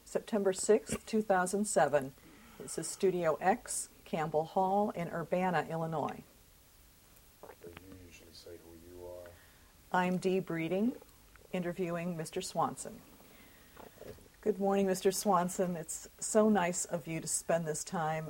September 6th, 2007. This is Studio X, Campbell Hall in Urbana, Illinois. You usually say who you are. I'm Dee Breeding, interviewing Mr. Swanson. Good morning, Mr. Swanson. It's so nice of you to spend this time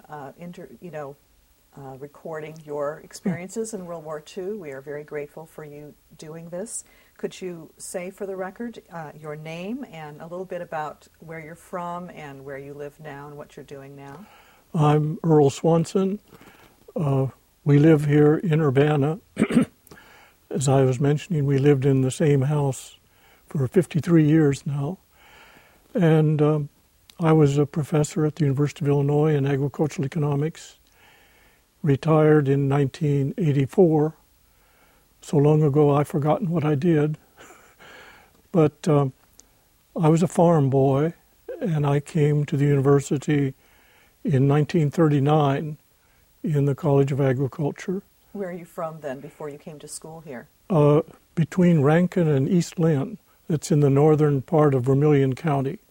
recording your experiences in World War II. We are very grateful for you doing this. Could you say for the record your name and a little bit about where you're from and where you live now and what you're doing now? I'm Earl Swanson. We live here in Urbana. As I was mentioning, we lived in the same house for 53 years now. And I was a professor at the University of Illinois in agricultural economics, retired in 1984. So long ago I've forgotten what I did. But I was a farm boy, and I came to the university in 1939 in the College of Agriculture. Where are you from then, before you came to school here? Between Rankin and East Lynn. It's in the northern part of Vermilion County.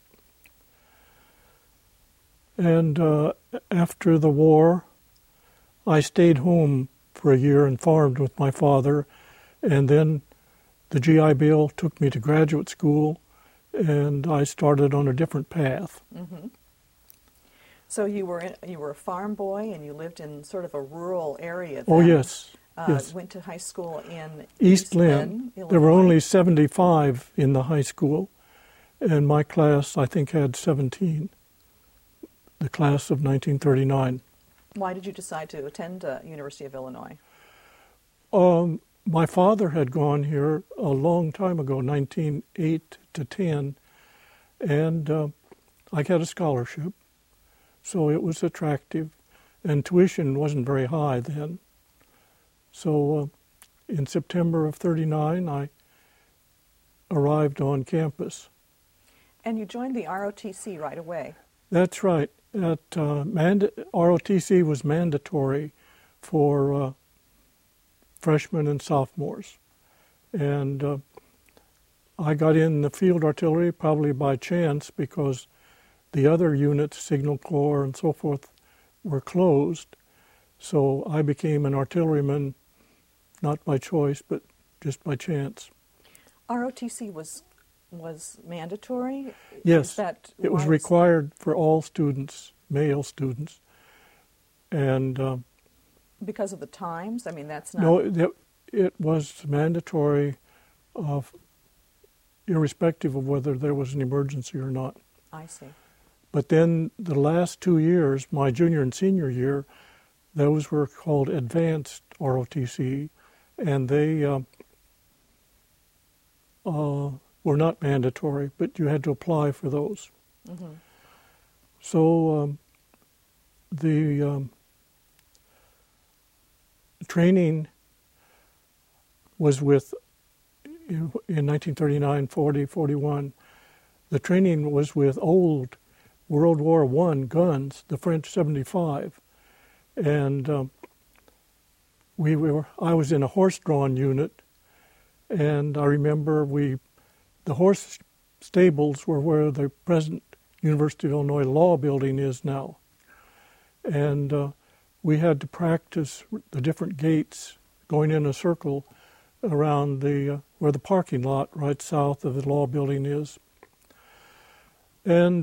And after the war, I stayed home for a year and farmed with my father, and then the GI Bill took me to graduate school, and I started on a different path. Mm-hmm. So you were a farm boy, and you lived in sort of a rural area then. Oh, yes. Yes. Went to high school in East Lynn. There were only 75 in the high school, and my class, I think, had 17, the class of 1939. Why did you decide to attend University of Illinois? My father had gone here a long time ago, 1908 to 10, and I got a scholarship, so it was attractive, and tuition wasn't very high then. So in September of 39, I arrived on campus. And you joined the ROTC right away. That's right. ROTC was mandatory for freshmen and sophomores. And I got in the field artillery probably by chance because the other units, Signal Corps and so forth, were closed. So I became an artilleryman, not by choice, but just by chance. ROTC was mandatory? Yes, it was required for all students, male students. And because of the times? I mean, that's not... No, it was mandatory irrespective of whether there was an emergency or not. I see. But then the last 2 years, my junior and senior year, those were called advanced ROTC, and they were not mandatory, but you had to apply for those. Mm-hmm. So the training was with, in 1939, 40, 41, the training was with old World War I guns, the French 75. And I was in a horse-drawn unit, and I remember the horse stables were where the present University of Illinois Law Building is now. And we had to practice the different gates going in a circle around where the parking lot right south of the Law Building is. And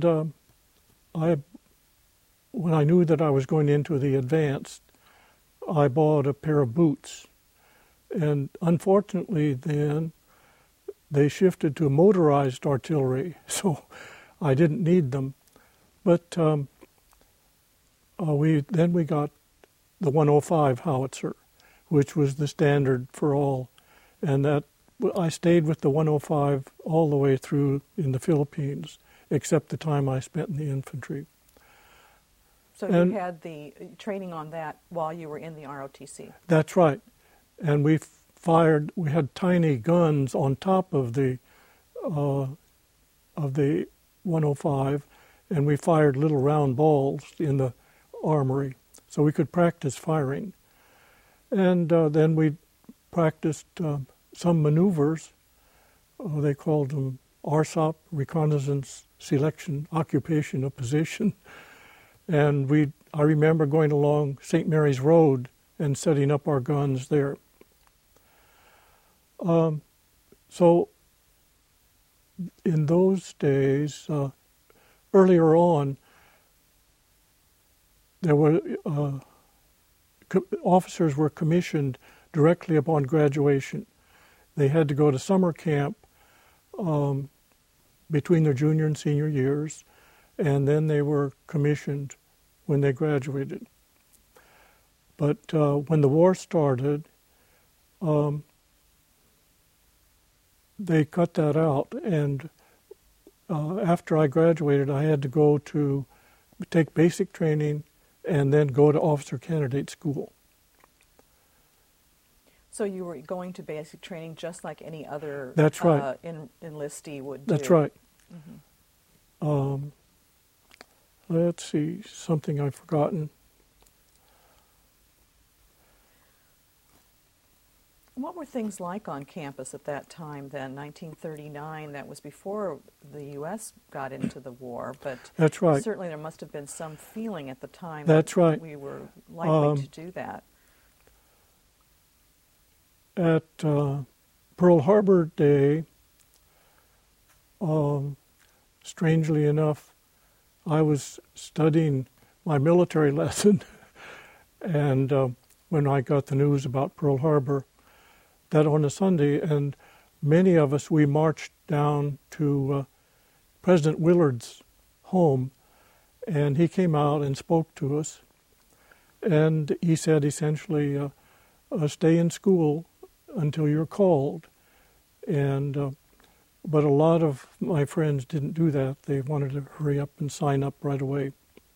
when I knew that I was going into the advanced, I bought a pair of boots. And unfortunately then, they shifted to motorized artillery, so I didn't need them. But we got the 105 howitzer, which was the standard for all. And that I stayed with the 105 all the way through in the Philippines, except the time I spent in the infantry. So you had the training on that while you were in the ROTC? That's right. And we had tiny guns on top of the 105, and we fired little round balls in the armory, so we could practice firing. And then we practiced some maneuvers. They called them RSOP, Reconnaissance Selection Occupation of Position. And I remember going along St. Mary's Road and setting up our guns there. So in those days, earlier on, there were officers were commissioned directly upon graduation. They had to go to summer camp between their junior and senior years, and then they were commissioned when they graduated. But when the war started, they cut that out, and after I graduated, I had to go to take basic training and then go to officer candidate school. So you were going to basic training just like any other That's right. Enlistee would do? That's right. Mm-hmm. Let's see, something I've forgotten. What were things like on campus at that time then, 1939? That was before the U.S. got into the war, but That's right. certainly there must have been some feeling at the time That's that right. we were likely to do that. At Pearl Harbor Day, strangely enough, I was studying my military lesson, and when I got the news about Pearl Harbor, that on a Sunday, and many of us, we marched down to President Willard's home, and he came out and spoke to us, and he said essentially, stay in school until you're called. And but a lot of my friends didn't do that. They wanted to hurry up and sign up right away.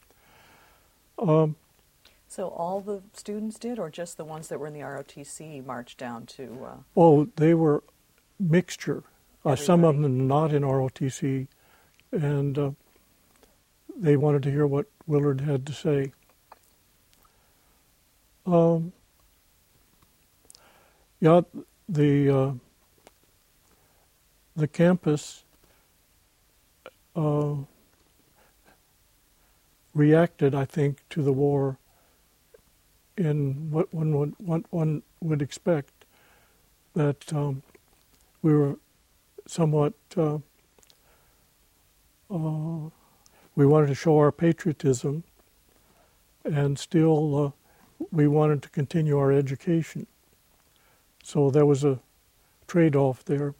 So all the students did, or just the ones that were in the ROTC marched down to... Oh, they were mixture. Some of Everybody. them not in ROTC, and they wanted to hear what Willard had to say. Yeah, the campus reacted, I think, to the war in what one would expect, that we were somewhat, we wanted to show our patriotism, and still we wanted to continue our education. So there was a trade-off there.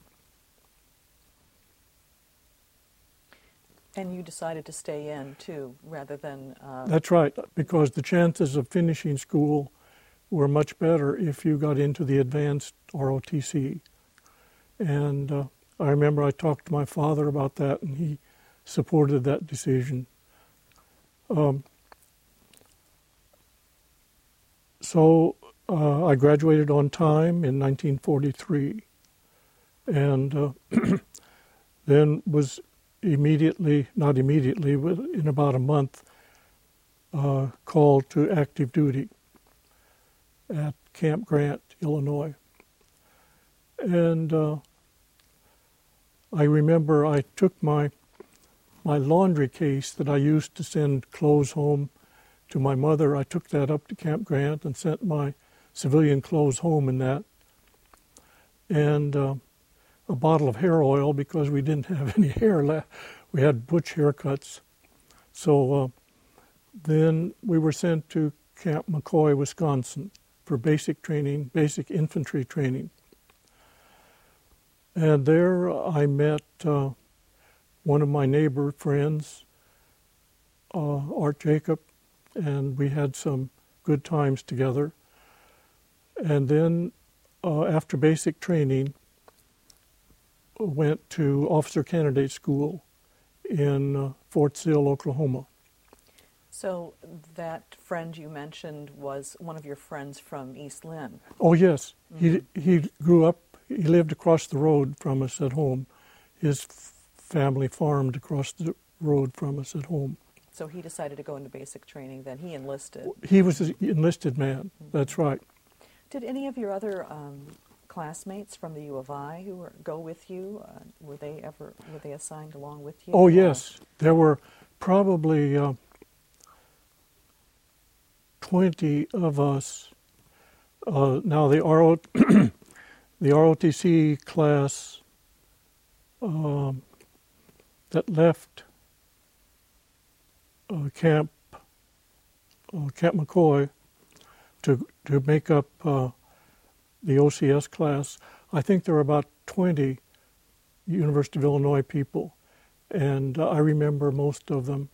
And you decided to stay in, too, rather than... That's right, because the chances of finishing school were much better if you got into the advanced ROTC. And I remember I talked to my father about that, and he supported that decision. So I graduated on time in 1943, and then was not immediately, but in about a month, called to active duty at Camp Grant, Illinois. And I remember I took my laundry case that I used to send clothes home to my mother. I took that up to Camp Grant and sent my civilian clothes home in that. And a bottle of hair oil, because we didn't have any hair left. We had butch haircuts. So then we were sent to Camp McCoy, Wisconsin for basic training, basic infantry training. And there I met one of my neighbor friends, Art Jacob, and we had some good times together. And then after basic training, went to officer candidate school in Fort Sill, Oklahoma. So that friend you mentioned was one of your friends from East Lynn. Oh, yes. Mm-hmm. He grew up, he lived across the road from us at home. His family farmed across the road from us at home. So he decided to go into basic training then. He enlisted. He was an enlisted man, that's right. Did any of your other classmates from the U of I who go with you? Were they assigned along with you? Oh, yes. There were probably 20 of us. Now, the ROTC class that left Camp McCoy to make up the OCS class, I think there were about 20 University of Illinois people, and I remember most of them.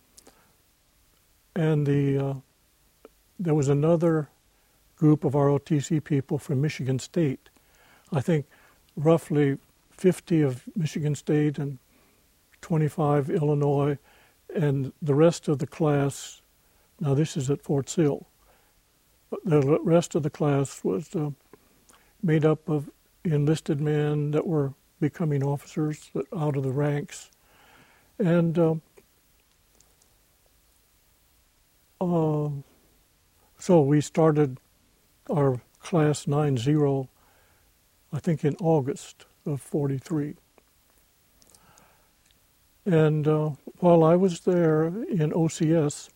And there was another group of ROTC people from Michigan State. I think roughly 50 of Michigan State and 25 Illinois, and the rest of the class, now this is at Fort Sill, the rest of the class was made up of enlisted men that were becoming officers out of the ranks. And so we started our class 9-0, I think in August of 43. And while I was there in OCS,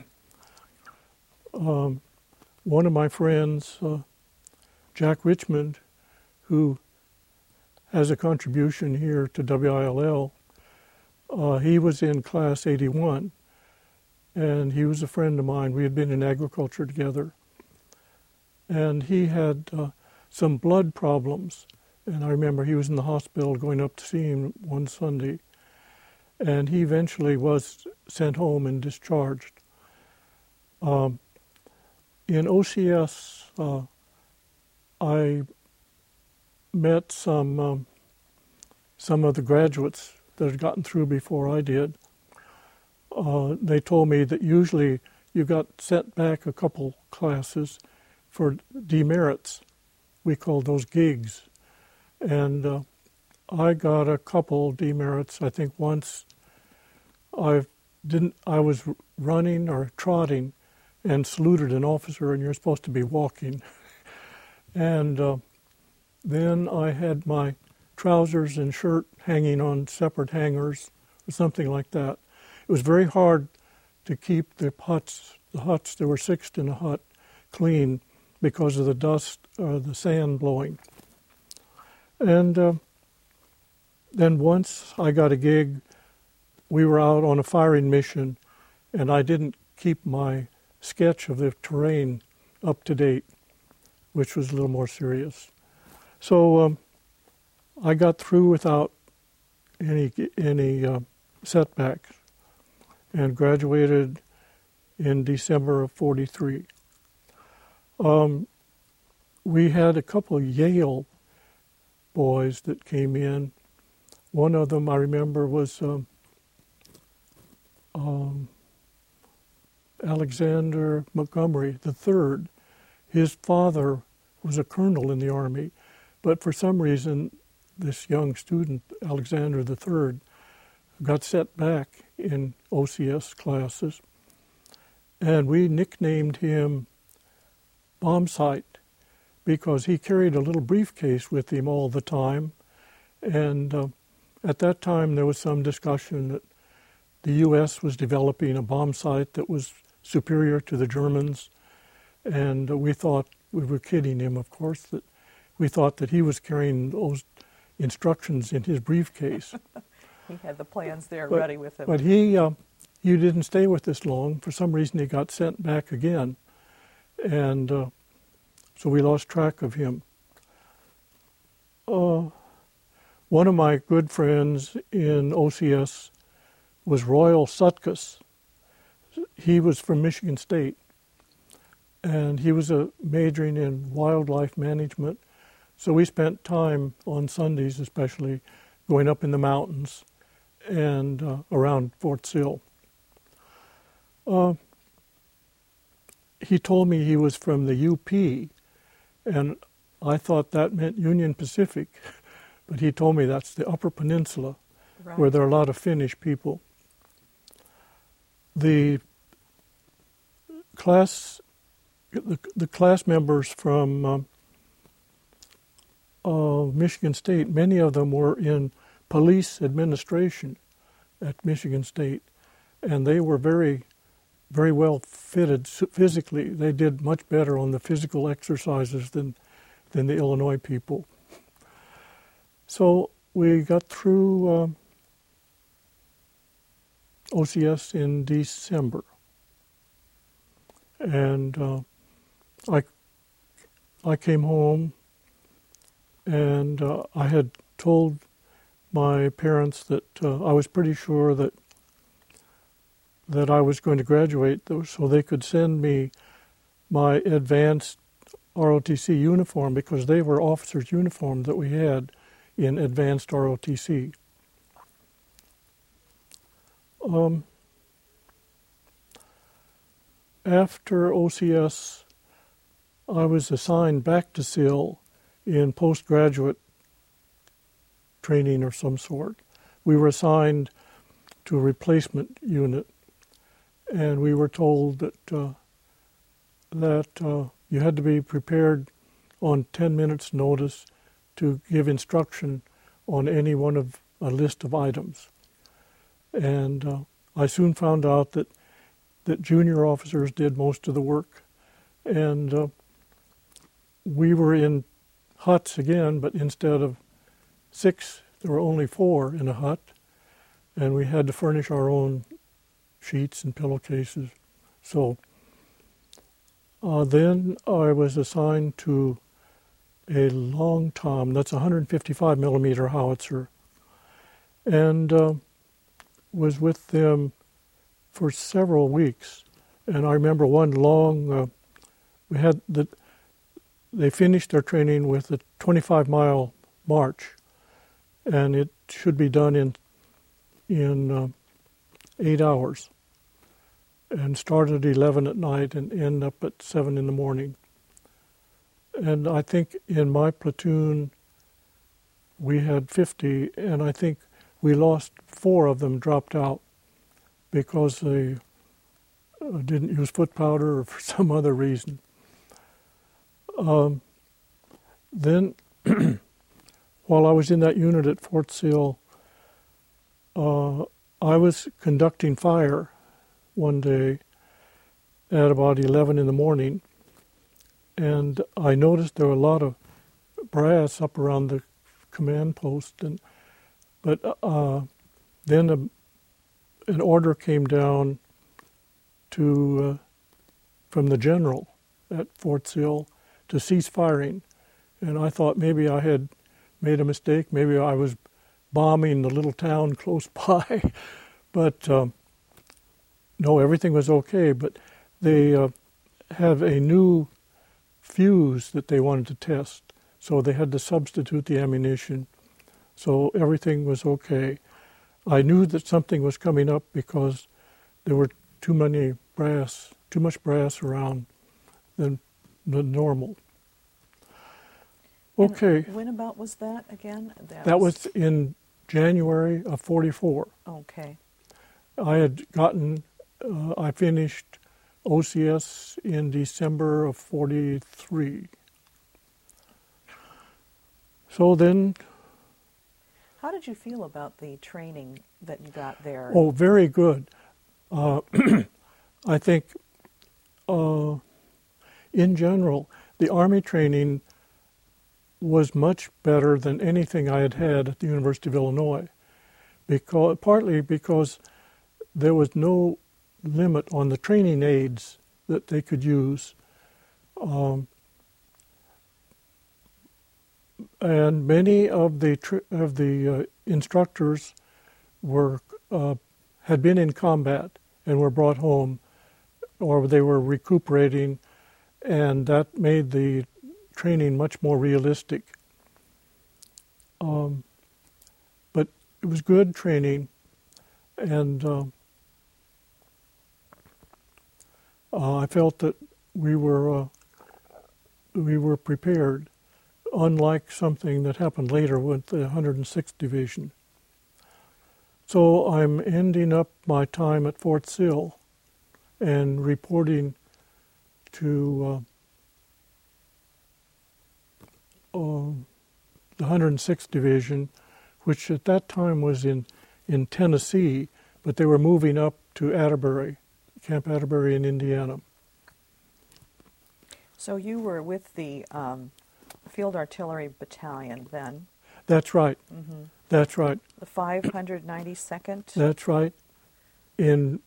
one of my friends, Jack Richmond, who has a contribution here to WILL, he was in class 81, and he was a friend of mine. We had been in agriculture together. And he had some blood problems, and I remember he was in the hospital going up to see him one Sunday, and he eventually was sent home and discharged. In OCS, I met some of the graduates that had gotten through before I did. They told me that usually you got sent back a couple classes for demerits. We called those gigs. And I got a couple demerits. I think once I was running or trotting and saluted an officer, and you're supposed to be walking. And then I had my trousers and shirt hanging on separate hangers or something like that. It was very hard to keep the huts, there were 6 in a hut, clean because of the dust or the sand blowing. And then once I got a gig, we were out on a firing mission, and I didn't keep my sketch of the terrain up to date, which was a little more serious. So I got through without any setbacks and graduated in December of 43. We had a couple of Yale boys that came in. One of them I remember was Alexander Montgomery III. His father was a colonel in the Army, but for some reason this young student, Alexander III, got set back in OCS classes, and we nicknamed him Bomb Sight because he carried a little briefcase with him all the time. And at that time there was some discussion that the U.S. was developing a bomb sight that was superior to the Germans, and we thought, we were kidding him of course, that we thought that he was carrying those instructions in his briefcase. He had the plans there ready with him. But he didn't stay with us long. For some reason he got sent back again, and so we lost track of him. One of my good friends in OCS was Royal Sutkus. He was from Michigan State, and he was majoring in wildlife management. So we spent time on Sundays especially going up in the mountains and around Fort Sill. He told me he was from the UP, and I thought that meant Union Pacific, but he told me that's the Upper Peninsula, Right. where there are a lot of Finnish people. The class members from Michigan State, many of them were in police administration at Michigan State, and they were very, very well fitted physically. They did much better on the physical exercises than the Illinois people. So we got through OCS in December, and I came home, and I had told my parents that I was pretty sure that I was going to graduate, so they could send me my advanced ROTC uniform, because they were officers' uniform that we had in advanced ROTC. After OCS, I was assigned back to SIL in postgraduate training of some sort. We were assigned to a replacement unit, and we were told that you had to be prepared on 10 minutes' notice to give instruction on any one of a list of items. And I soon found out that junior officers did most of the work. And we were in huts again, but instead of 6, there were only 4 in a hut. And we had to furnish our own sheets and pillowcases. So then I was assigned to a Long Tom, that's a 155 millimeter howitzer, and was with them for several weeks. And I remember one long, they finished their training with a 25-mile march, and it should be done in 8 hours, and start at 11 at night and end up at 7 in the morning. And I think in my platoon we had 50, and I think we lost 4 of them, dropped out because they didn't use foot powder or for some other reason. Then, while I was in that unit at Fort Sill, I was conducting fire one day at about 11 in the morning, and I noticed there were a lot of brass up around the command post, but then an order came down from the general at Fort Sill to cease firing, and I thought maybe I had made a mistake, maybe I was bombing the little town close by, but no, everything was okay. But they have a new fuse that they wanted to test, so they had to substitute the ammunition. So everything was okay. I knew that something was coming up because there were too much brass around than the normal. Okay. And when about was that again? That was in January of 44. Okay. I finished OCS in December of 43. So then... How did you feel about the training that you got there? Oh, very good. I think, in general, the Army training was much better than anything I had at the University of Illinois, partly because there was no limit on the training aids that they could use. And many of the instructors had been in combat and were brought home, or they were recuperating, and that made the training much more realistic. But it was good training, and I felt that we were prepared, unlike something that happened later with the 106th Division. So I'm ending up my time at Fort Sill and reporting to the 106th Division, which at that time was in Tennessee, but they were moving up to Atterbury, Camp Atterbury in Indiana. So you were with the Field Artillery Battalion then? That's right. Mm-hmm. That's right. The 592nd? That's right. In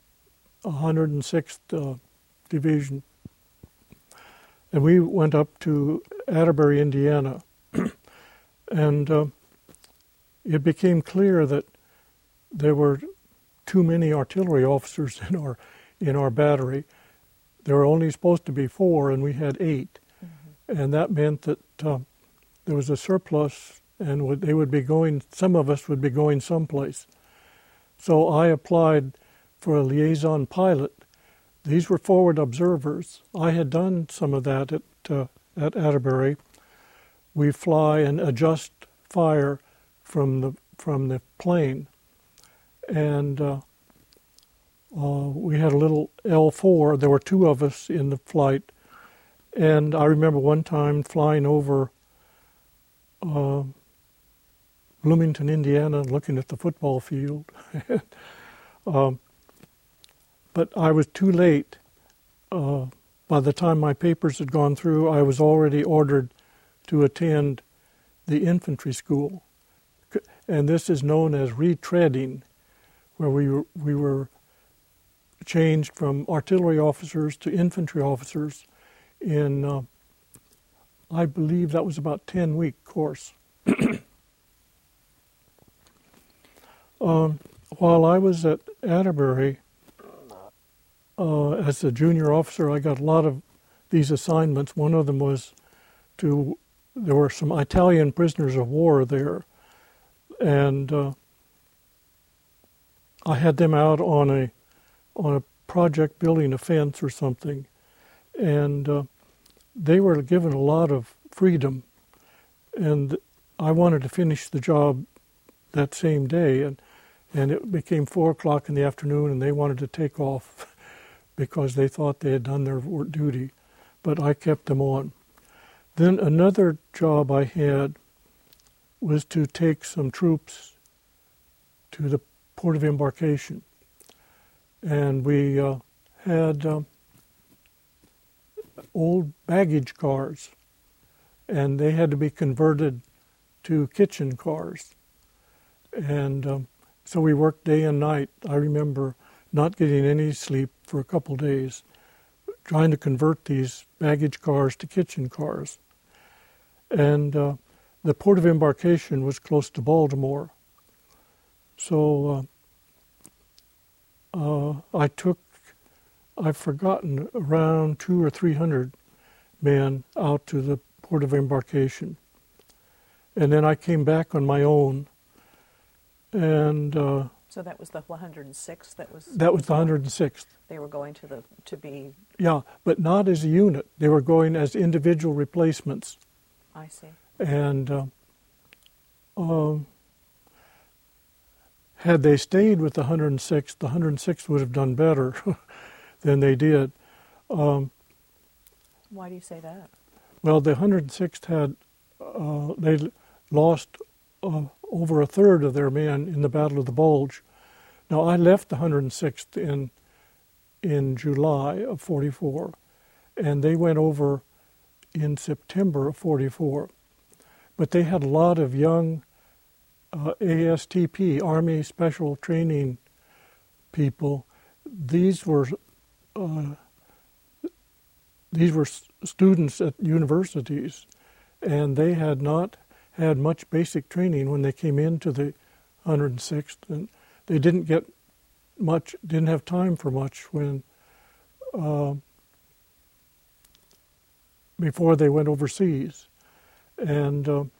106th Division. And we went up to Atterbury, Indiana. And it became clear that there were too many artillery officers in our battery. There were only supposed to be 4, and we had 8. Mm-hmm. And that meant that there was a surplus, and they would be going, some of us would be going someplace. So I applied for a liaison pilot. These were forward observers. I had done some of that at Atterbury. We fly and adjust fire from the plane, and we had a little L4. There were 2 of us in the flight, and I remember one time flying over Bloomington, Indiana, looking at the football field. But I was too late. By the time my papers had gone through, I was already ordered to attend the infantry school. And this is known as retreading, where we were changed from artillery officers to infantry officers in, I believe that was about 10-week course. While I was at Atterbury, as a junior officer, I got a lot of these assignments. One of them was there were some Italian prisoners of war there, and I had them out on a project building a fence or something, and they were given a lot of freedom, and I wanted to finish the job that same day, and it became 4 o'clock in the afternoon, and they wanted to take off because they thought they had done their duty, but I kept them on. Then another job I had was to take some troops to the port of embarkation, and we had old baggage cars, and they had to be converted to kitchen cars. And so we worked day and night. I remember not getting any sleep for a couple days, trying to convert these baggage cars to kitchen cars. And the port of embarkation was close to Baltimore. So I've forgotten, around 200 or 300 men out to the port of embarkation. And then I came back on my own. And so that was the 106th. That was the 106th. They were going to be. Yeah, but not as a unit. They were going as individual replacements. I see. And had they stayed with the 106th would have done better than they did. Why do you say that? Well, the 106th had they lost over a third of their men in the Battle of the Bulge. Now, I left the 106th in July of 44, and they went over in September of 44. But they had a lot of young ASTP, Army Special Training people. These were students at universities, and they had not had much basic training when they came into the 106th, and they didn't get much, didn't have time for much when before they went overseas. And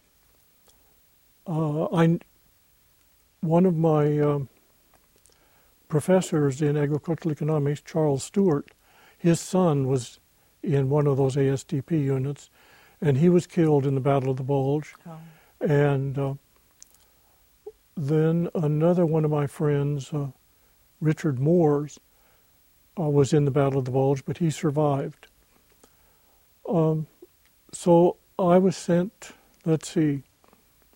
one of my professors in agricultural economics, Charles Stewart, his son was in one of those ASTP units, and he was killed in the Battle of the Bulge. Oh. And then another one of my friends, Richard Moores, was in the Battle of the Bulge, but he survived. So I was sent,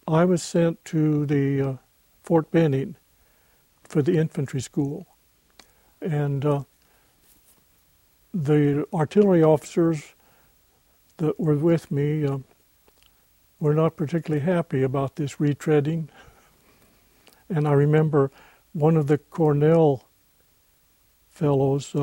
I was sent to the Fort Benning for the infantry school. And the artillery officers that were with me were not particularly happy about this retreading. And I remember one of the Cornell fellows,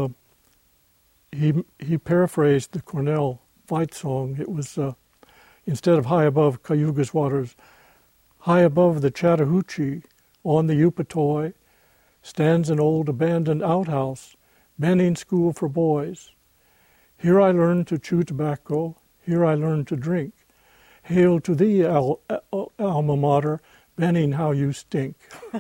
he paraphrased the Cornell fight song. It was, instead of high above Cayuga's waters, high above the Chattahoochee, on the Eupatoy, stands an old abandoned outhouse, Benning School for Boys. Here I learned to chew tobacco, here I learned to drink. Hail to thee, alma mater, Benning, how you stink.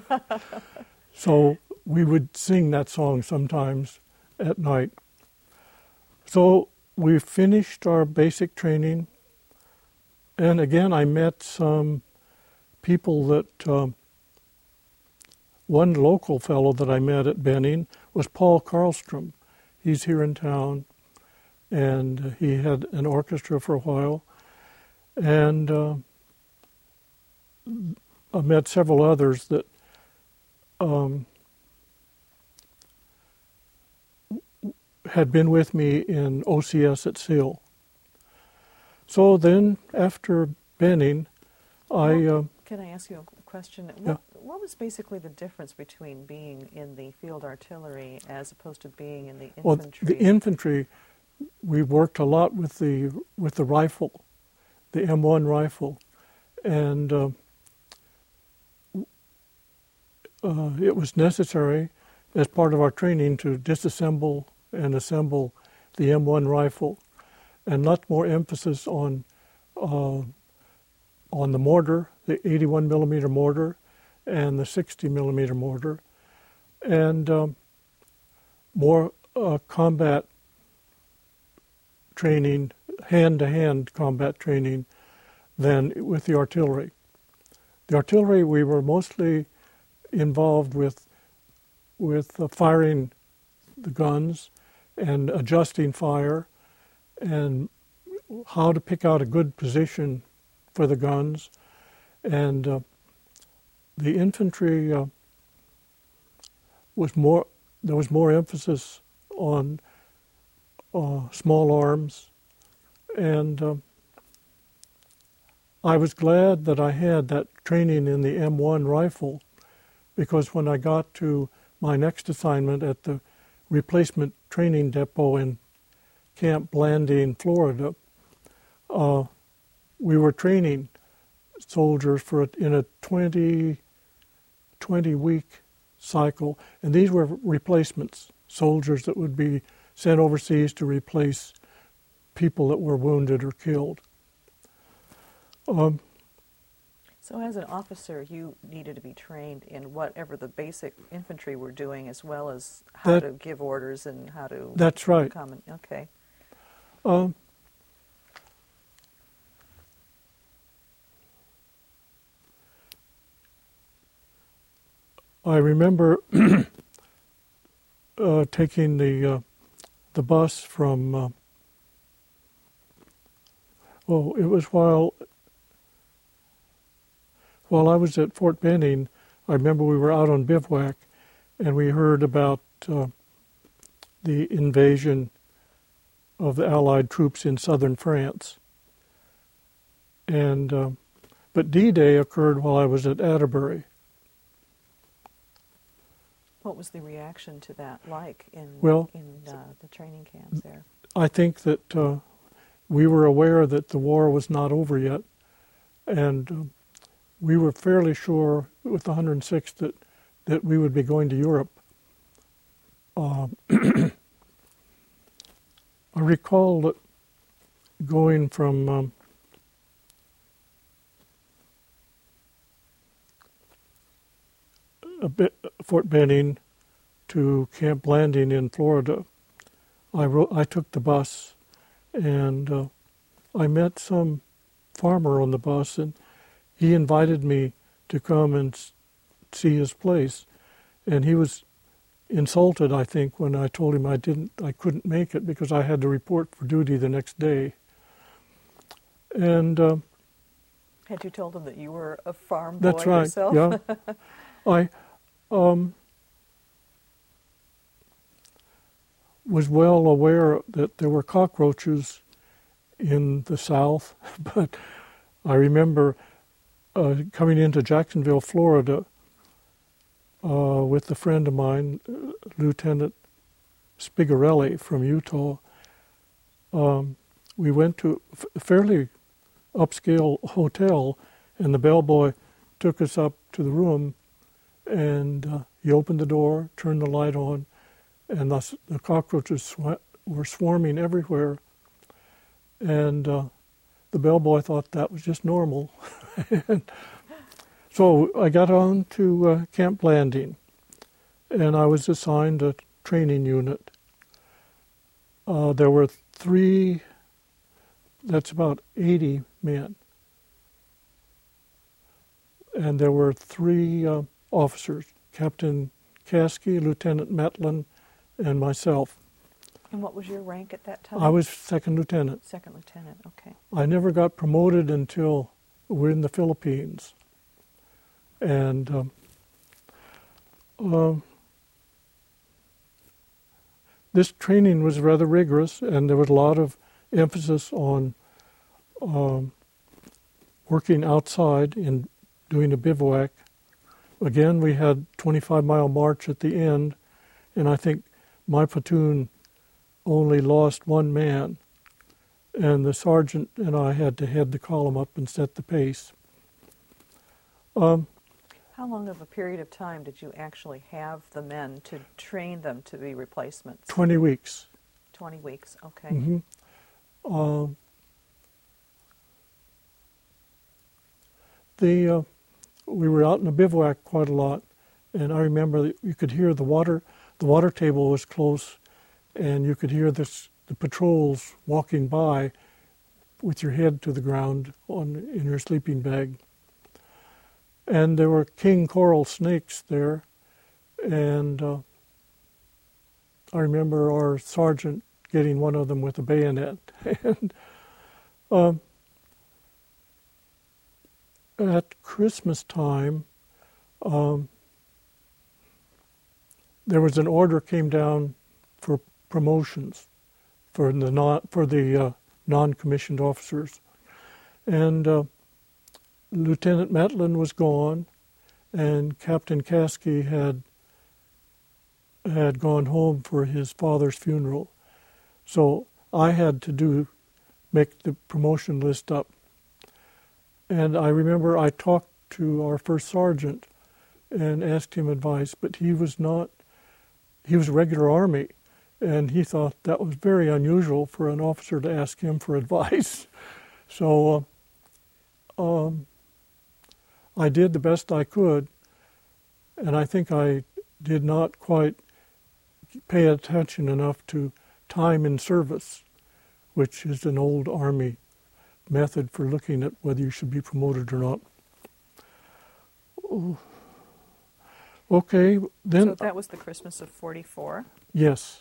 So we would sing that song sometimes at night. So we finished our basic training, and again I met some people that, one local fellow that I met at Benning was Paul Karlstrom. He's here in town, and he had an orchestra for a while. And I met several others that had been with me in OCS at SIL. So then, after Benning, Can I ask you a question? Yeah. What was basically the difference between being in the field artillery as opposed to being in the infantry? Well, the infantry, we worked a lot with the rifle, the M1 rifle, and it was necessary as part of our training to disassemble and assemble the M1 rifle, and lot more emphasis on the mortar, the 81 millimeter mortar, and the 60 millimeter mortar, and more combat training, hand-to-hand combat training, than with the artillery. The artillery, we were mostly involved with firing the guns and adjusting fire and how to pick out a good position for the guns. And the infantry there was more emphasis on small arms, and I was glad that I had that training in the M1 rifle, because when I got to my next assignment at the replacement training depot in Camp Blanding, Florida, we were training soldiers in a 20-week cycle, and these were replacements, soldiers that would be sent overseas to replace people that were wounded or killed. So as an officer, you needed to be trained in whatever the basic infantry were doing, as well as how to give orders and how to... That's right. Okay. I remember taking the bus from, it was while I was at Fort Benning. I remember we were out on bivouac, and we heard about the invasion of the Allied troops in southern France. And but D-Day occurred while I was at Atterbury. What was the reaction to that like in the training camps there? I think that we were aware that the war was not over yet, and we were fairly sure with the 106th that we would be going to Europe. I recall that going from Fort Benning to Camp Blanding in Florida, I took the bus, and I met some farmer on the bus, and he invited me to come and see his place. And he was insulted, I think, when I told him I couldn't make it because I had to report for duty the next day. And had Had you told them that you were a farm boy That's right. yourself? Yeah, I was well aware that there were cockroaches in the South, but I remember coming into Jacksonville, Florida, with a friend of mine, Lieutenant Spigarelli from Utah. We went to a fairly upscale hotel, and the bellboy took us up to the room, and he opened the door, turned the light on, and the cockroaches were swarming everywhere. And the bellboy thought that was just normal. And so I got on to Camp Blanding, and I was assigned a training unit. There were that's about 80 men. And there were 3 officers, Captain Caskey, Lieutenant Metlin, and myself. And what was your rank at that time? I was second lieutenant. Second lieutenant, okay. I never got promoted until we were in the Philippines. And this training was rather rigorous, and there was a lot of emphasis on working outside and doing a bivouac. Again, we had 25-mile march at the end, and I think my platoon only lost 1 man, and the sergeant and I had to head the column up and set the pace. How long of a period of time did you actually have the men to train them to be replacements? 20 weeks. 20 weeks, okay. Mm-hmm. We were out in the bivouac quite a lot, and I remember that you could hear the water table was close, and you could hear the patrols walking by with your head to the ground in your sleeping bag. And there were king coral snakes there, and I remember our sergeant getting one of them with a bayonet. And at Christmas time, there was an order came down for promotions for the non-commissioned officers, and Lieutenant Metlin was gone, and Captain Caskey had gone home for his father's funeral, so I had to make the promotion list up. And I remember I talked to our first sergeant and asked him advice, but he was regular Army, and he thought that was very unusual for an officer to ask him for advice. So I did the best I could, and I think I did not quite pay attention enough to time in service, which is an old Army method for looking at whether you should be promoted or not. Okay, then... So that was the Christmas of 44? Yes.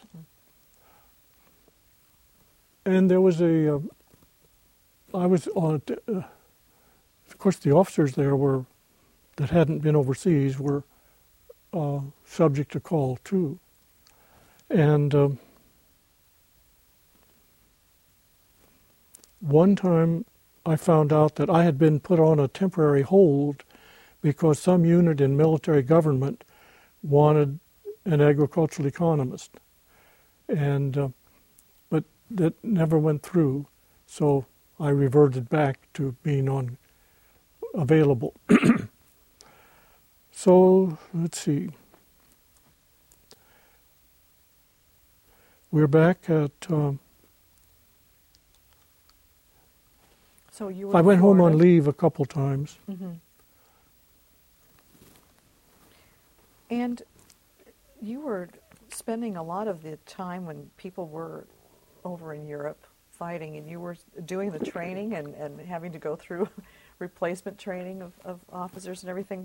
Mm-hmm. And there was I was on... of course, the officers there that hadn't been overseas were subject to call, too. And one time I found out that I had been put on a temporary hold because some unit in military government wanted an agricultural economist. And but that never went through, so I reverted back to being available. So, let's see. We're back at... So you were I went in home Florida. on leave a couple times. Mm-hmm. And you were spending a lot of the time when people were over in Europe fighting, and you were doing the training and having to go through replacement training of officers and everything.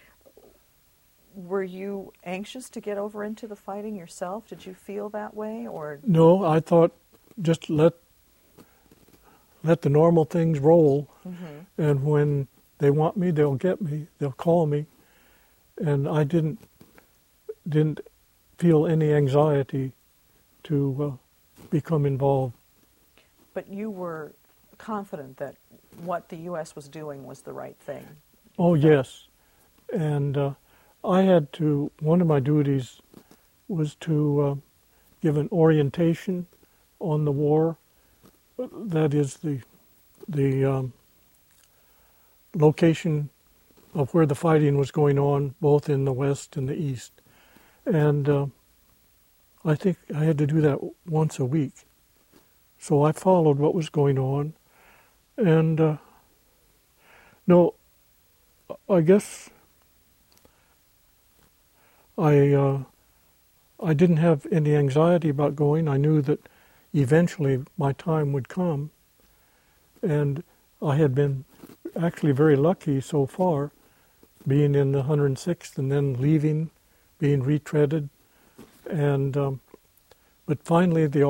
Were you anxious to get over into the fighting yourself? Did you feel that way, or? No, I thought just let let the normal things roll. Mm-hmm. And when they want me, they'll get me. They'll call me. And I didn't feel any anxiety to become involved. But you were confident that what the U.S. was doing was the right thing. Oh, yes. And I had to, one of my duties was to give an orientation on the war. That is the location of where the fighting was going on, both in the West and the East. And I think I had to do that once a week. So I followed what was going on. And no, I guess I didn't have any anxiety about going. I knew that eventually my time would come. And I had been actually very lucky so far, being in the 106th and then leaving, being retreaded. And but finally the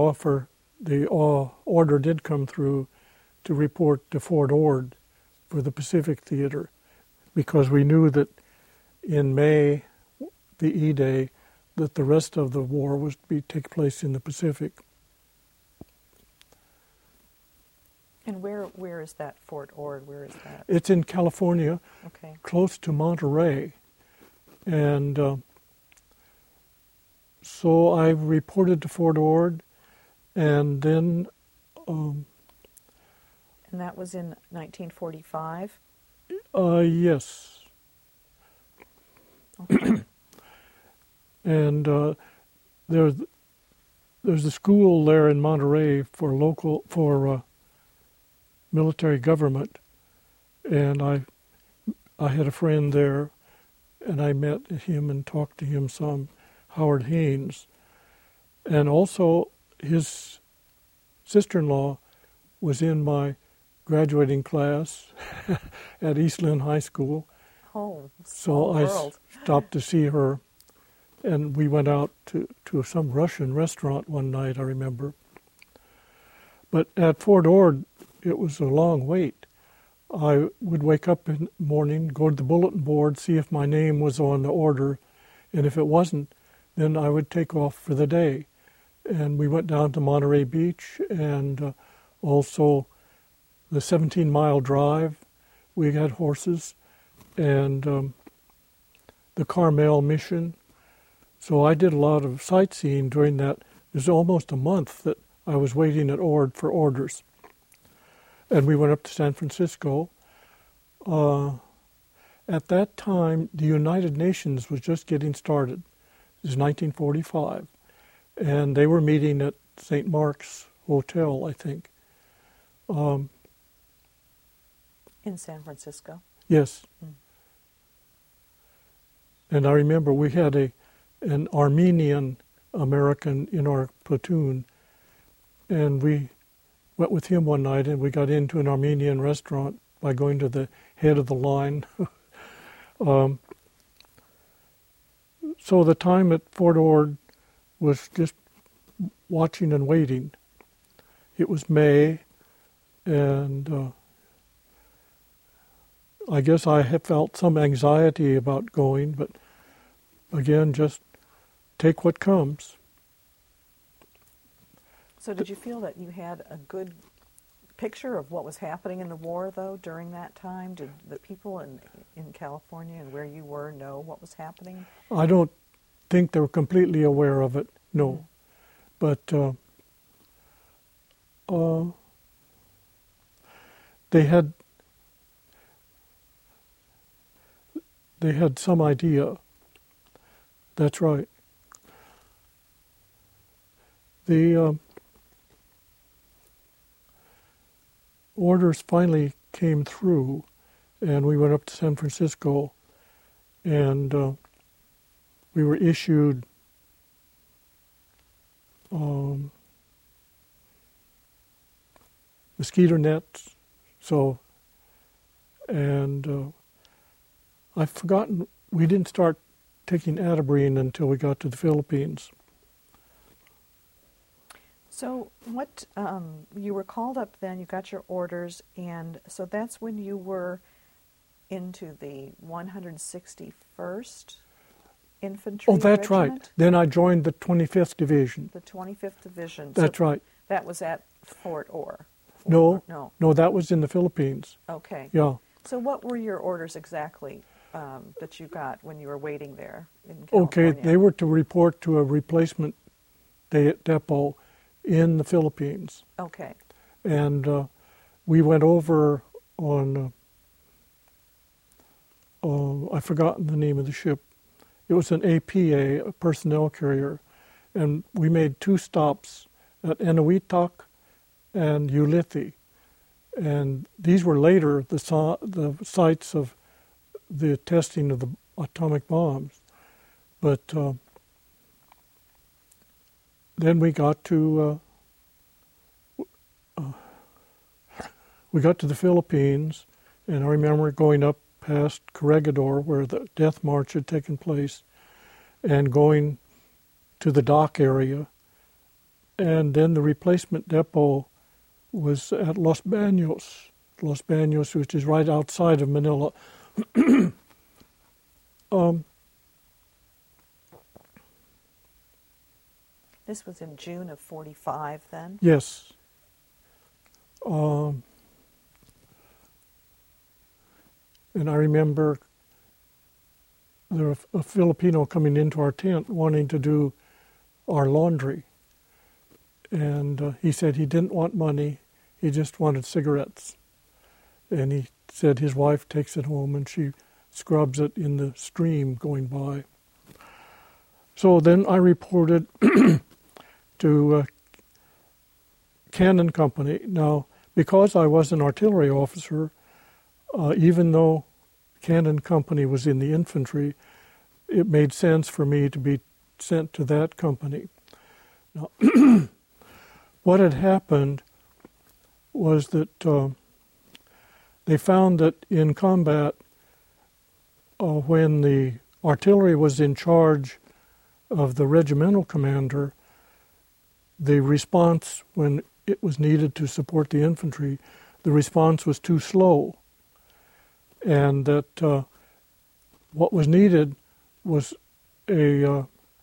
order did come through to report to Fort Ord for the Pacific Theater, because we knew that in May, the E-Day, that the rest of the war was to take place in the Pacific. And where is that Fort Ord? Where is that? It's in California, Okay. close to Monterey. And so I reported to Fort Ord, and then... and that was in 1945? Yes. Okay. And there's a school there in Monterey for military government, and I had a friend there, and I met him and talked to him some, Howard Haynes, and also his sister-in-law was in my graduating class at East Lynn High School. Oh, so I stopped to see her, and we went out to some Russian restaurant one night, I remember. But at Fort Ord, it was a long wait. I would wake up in the morning, go to the bulletin board, see if my name was on the order, and if it wasn't, then I would take off for the day. And we went down to Monterey Beach, and also the 17-mile drive. We had horses, and the Carmel Mission. So I did a lot of sightseeing during that. It was almost a month that I was waiting at Ord for orders. And we went up to San Francisco. At that time, the United Nations was just getting started. It was 1945. And they were meeting at St. Mark's Hotel, I think. In San Francisco? Yes. And I remember we had an Armenian American in our platoon, and we went with him one night, and we got into an Armenian restaurant by going to the head of the line. So the time at Fort Ord was just watching and waiting. It was May, and I guess I had felt some anxiety about going, but again, just take what comes. So did you feel that you had a good picture of what was happening in the war, though, during that time? Did the people in California and where you were know what was happening? I don't think they were completely aware of it, no. But they had some idea. That's right. The orders finally came through, and we went up to San Francisco, and we were issued mosquito nets. And I've forgotten, we didn't start taking Atabrine until we got to the Philippines. So what, you were called up then, you got your orders, and so that's when you were into the 161st Infantry Oh, that's Regiment? right. Then I joined the 25th Division. The 25th Division. That's So right. that was at Fort Orr? No, No. no, that was in the Philippines. Okay. Yeah. So what were your orders exactly that you got when you were waiting there in Okay, California? they were to report to a replacement depot in the Philippines. Okay. And we went over on, I've forgotten the name of the ship. It was an APA, a personnel carrier, and we made 2 stops at Eniwetok and Ulithi. And these were later the sites of the testing of the atomic bombs. But then we got to the Philippines, and I remember going up past Corregidor, where the death march had taken place, and going to the dock area. And then the replacement depot was at Los Baños, which is right outside of Manila. This was in June of 45 then? Yes. And I remember there was a Filipino coming into our tent wanting to do our laundry. And he said he didn't want money, he just wanted cigarettes. And he said his wife takes it home and she scrubs it in the stream going by. So then I reported to Cannon Company. Now, because I was an artillery officer, even though Cannon Company was in the infantry, it made sense for me to be sent to that company. Now, what had happened was that they found that in combat, when the artillery was in charge of the regimental commander, the response when it was needed to support the infantry, the response was too slow. And that what was needed was the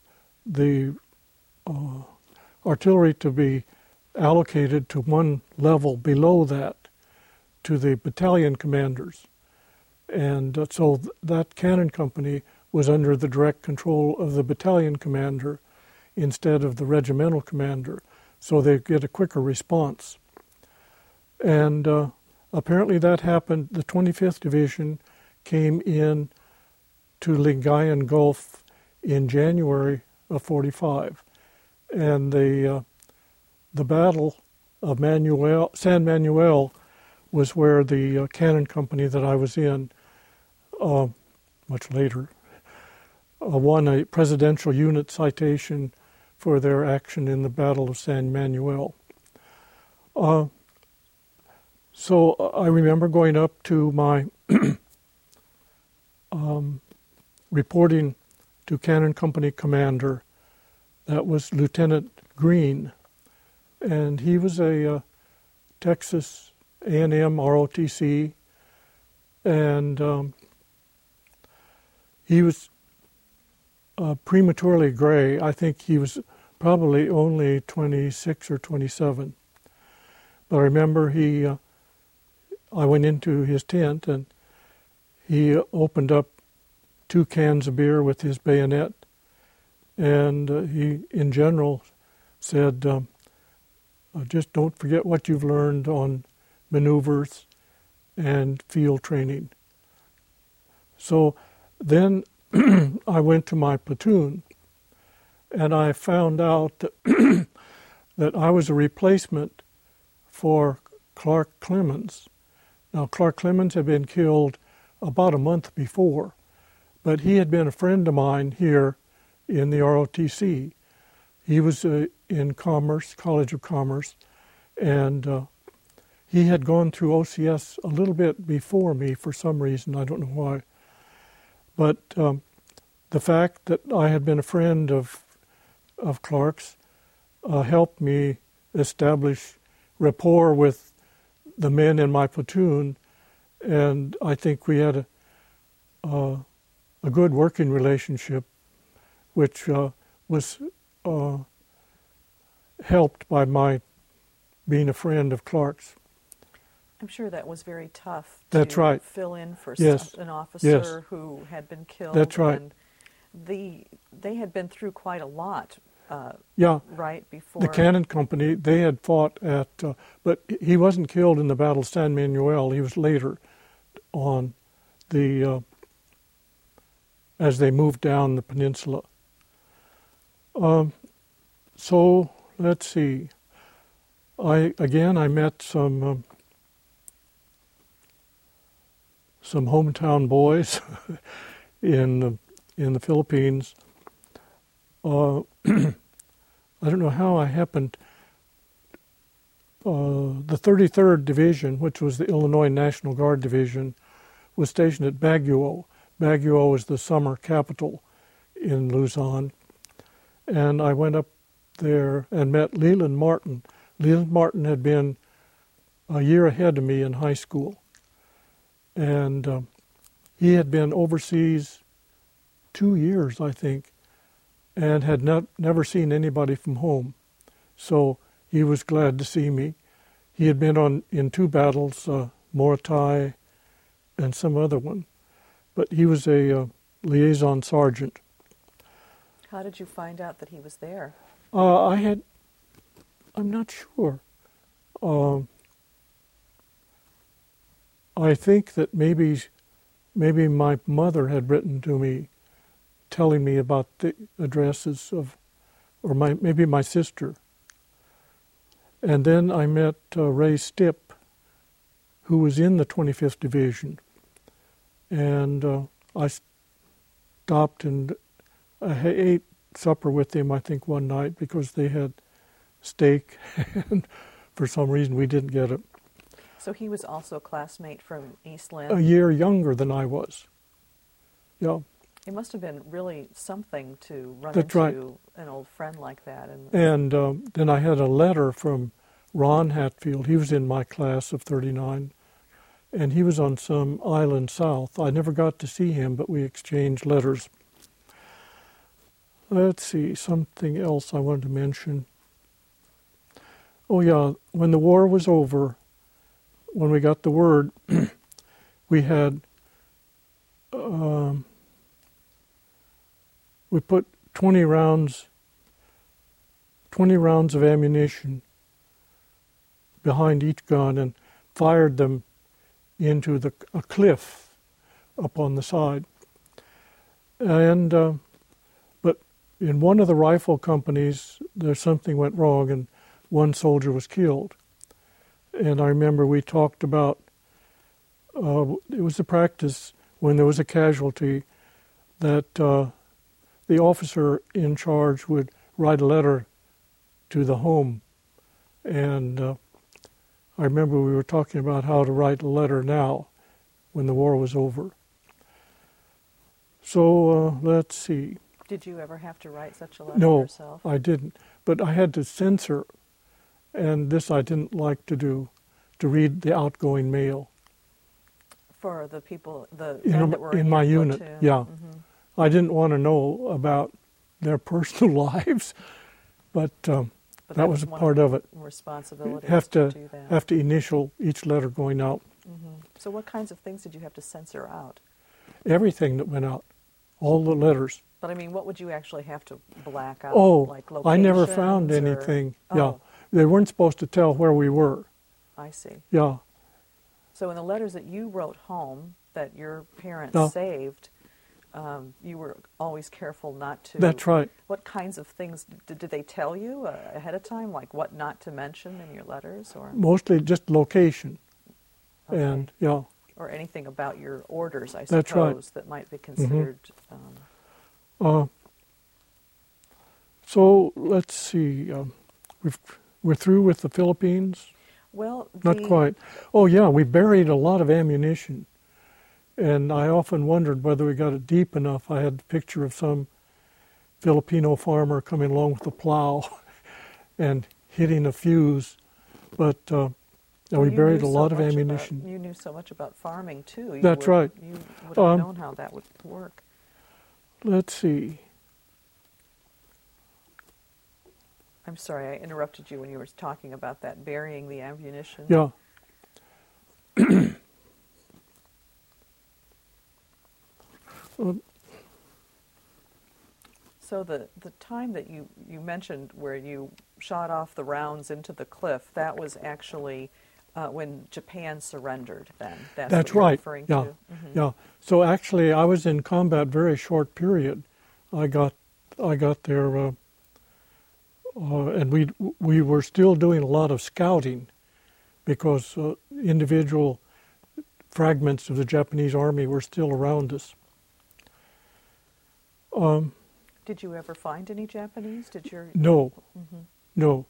artillery to be allocated to one level below that, to the battalion commanders. And so that cannon company was under the direct control of the battalion commander instead of the regimental commander, so they get a quicker response. And apparently that happened. The 25th Division came in to Lingayen Gulf in January of 45. And the Battle of San Manuel was where the cannon company that I was in, much later, won a Presidential Unit Citation for their action in the Battle of San Manuel. So I remember going up to my reporting to Cannon Company commander. That was Lieutenant Green, and he was a Texas A&M ROTC, and he was prematurely gray. I think he was probably only 26 or 27. But I remember I went into his tent and he opened up 2 cans of beer with his bayonet, and he, in general, said, just don't forget what you've learned on maneuvers and field training. So then I went to my platoon, and I found out that, that I was a replacement for Clark Clemens. Now, Clark Clemens had been killed about a month before, but he had been a friend of mine here in the ROTC. He was in Commerce, College of Commerce, and he had gone through OCS a little bit before me for some reason, I don't know why. But the fact that I had been a friend of Clark's helped me establish rapport with the men in my platoon, and I think we had a good working relationship, which was helped by my being a friend of Clark's. I'm sure that was very tough That's to right. fill in for Yes. an officer Yes. who had been killed. That's right. And they had been through quite a lot, Yeah, right, before. the Cannon Company, they had fought at, but he wasn't killed in the Battle of San Manuel. He was later on as they moved down the peninsula. So let's see. I met some hometown boys in the Philippines. I don't know how I happened. The 33rd Division, which was the Illinois National Guard Division, was stationed at Baguio. Baguio is the summer capital in Luzon. And I went up there and met Leland Martin. Leland Martin had been a year ahead of me in high school. And he had been overseas 2 years, I think, and had never seen anybody from home. So he was glad to see me. He had been in 2 battles, Morotai and some other one. But he was a liaison sergeant. How did you find out that he was there? I'm not sure. I think that maybe my mother had written to me telling me about the addresses or maybe my sister. And then I met Ray Stipp, who was in the 25th Division. And I stopped and I ate supper with him, I think, one night because they had steak, and for some reason we didn't get it. So he was also a classmate from East Lynn? A year younger than I was. Yeah. It must have been really something to run That's into right. an old friend like that. And then I had a letter from Ron Hatfield. He was in my class of 39, and he was on some island south. I never got to see him, but we exchanged letters. Let's see, something else I wanted to mention. Oh yeah, when the war was over, when we got the word, we had, we put 20 rounds of ammunition behind each gun and fired them into a cliff up on the side. And but in one of the rifle companies, something went wrong and one soldier was killed. And I remember we talked about, it was a practice when there was a casualty that the officer in charge would write a letter to the home. And I remember we were talking about how to write a letter now when the war was over. So let's see. Did you ever have to write such a letter yourself? No, I didn't. But I had to censor, and this I didn't like to do, to read the outgoing mail. For the people, the men that were in my your unit, platoon. yeah. Mm-hmm. I didn't want to know about their personal lives, but that was a part of it. Responsibility Have to to do that. have to initial each letter going out. Mm-hmm. So what kinds of things did you have to censor out? Everything that went out, all the letters. But I mean, what would you actually have to black out? Oh, like locations? I never found or- anything. Oh, Yeah, they weren't supposed to tell where we were. I see. Yeah, So in the letters that you wrote home that your parents No. saved, you were always careful not to. that's right. What kinds of things did they tell you ahead of time, like what not to mention in your letters, or Mostly just location, Okay. and yeah. or anything about your orders? I That's right. suppose that might be considered. So let's see. We're through with the Philippines. Well, Not quite. Oh yeah, we buried a lot of ammunition, and I often wondered whether we got it deep enough. I had a picture of some Filipino farmer coming along with a plow, and hitting a fuse, but we You buried knew a so lot of much ammunition. you knew so much about farming too. That's right. You would have known how that would work. Let's see. I'm sorry, I interrupted you when you were talking about that, burying the ammunition. Yeah. So the time that you mentioned where you shot off the rounds into the cliff, that was actually when Japan surrendered then. That's what you're right. referring Yeah. to? Mm-hmm. Yeah. So actually, I was in combat very short period. I got there, and we were still doing a lot of scouting because individual fragments of the Japanese army were still around us. Did you ever find any Japanese? Did your No, Mm-hmm. no.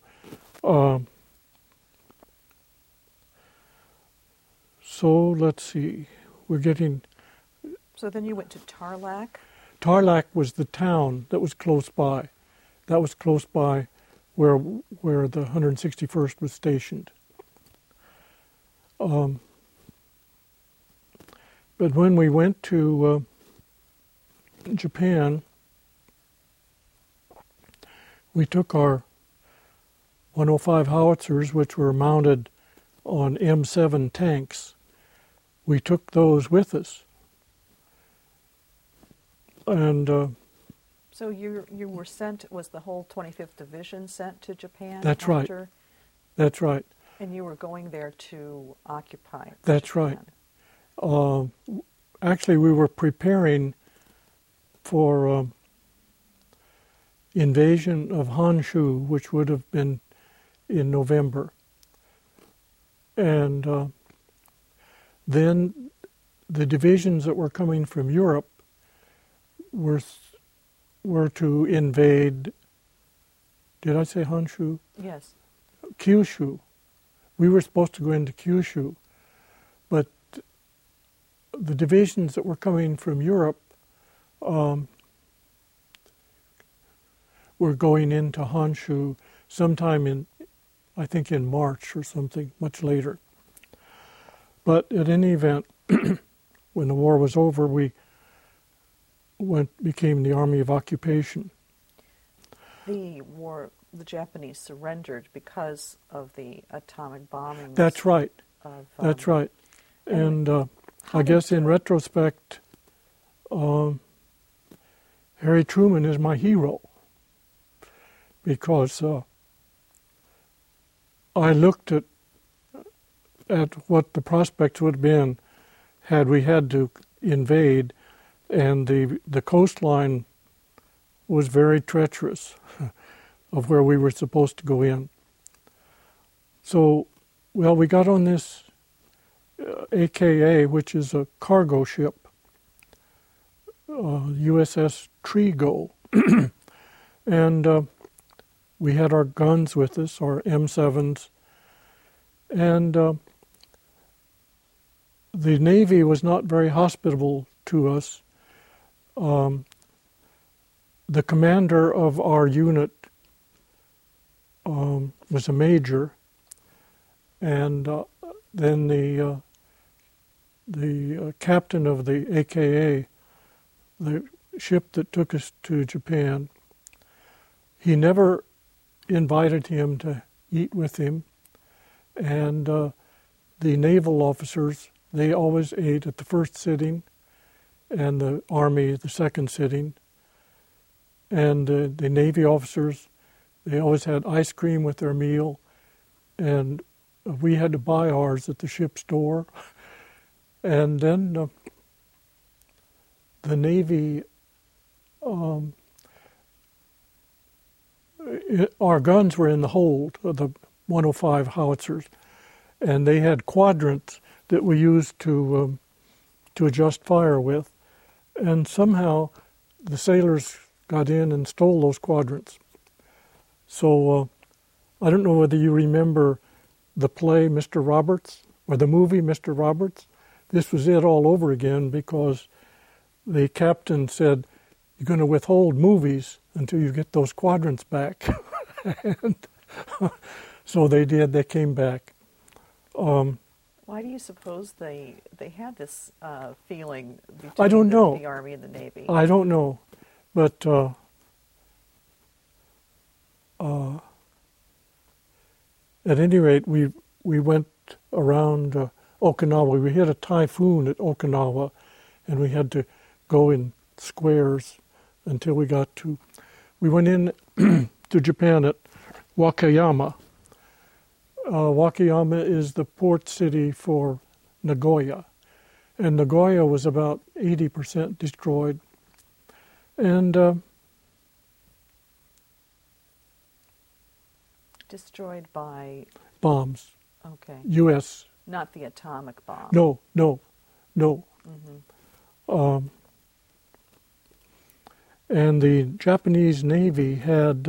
So let's see. We're getting. So then you went to Tarlac. Tarlac was the town that was close by. That was close by where the 161st was stationed. But when we went to Japan, we took our 105 howitzers, which were mounted on M7 tanks. We took those with us. And So you were sent, was the whole 25th Division sent to Japan? That's right. after? that's right. And you were going there to occupy That's Japan. right. Actually, we were preparing for invasion of Honshu, which would have been in November. And then the divisions that were coming from Europe were to invade, did I say Honshu? Yes. Kyushu. We were supposed to go into Kyushu, but the divisions that were coming from Europe were going into Honshu sometime in, I think in March or something, much later. But at any event, when the war was over, we became the Army of Occupation. The Japanese surrendered because of the atomic bombing. That's right. That's right. And I guess in retrospect, Harry Truman is my hero because I looked at what the prospects would have been had we had to invade, and the coastline was very treacherous of where we were supposed to go in. So, well, we got on this AKA, which is a cargo ship, USS Trigo, and we had our guns with us, our M7s, and the Navy was not very hospitable to us. The commander of our unit was a major, and then the captain of the AKA, the ship that took us to Japan, he never invited him to eat with him, and the naval officers, they always ate at the first sitting, and the Army the second sitting, and the Navy officers, they always had ice cream with their meal, and we had to buy ours at the ship's door. And then the Navy, our guns were in the hold of the 105 howitzers, and they had quadrants that we used to adjust fire with, and somehow the sailors got in and stole those quadrants. So I don't know whether you remember the play Mr. Roberts or the movie Mr. Roberts. This was it all over again because the captain said, "You're going to withhold movies until you get those quadrants back." And So they did. They came back. Why do you suppose they had this feeling between I don't know. the Army and the Navy? I don't know, but at any rate, we went around Okinawa. We had a typhoon at Okinawa, and we had to go in squares until we got to. We went in to Japan at Wakayama. Wakayama is the port city for Nagoya, and Nagoya was about 80% destroyed. And Destroyed by, bombs, okay, U.S. not the atomic bomb. No. Mm-hmm. And the Japanese Navy had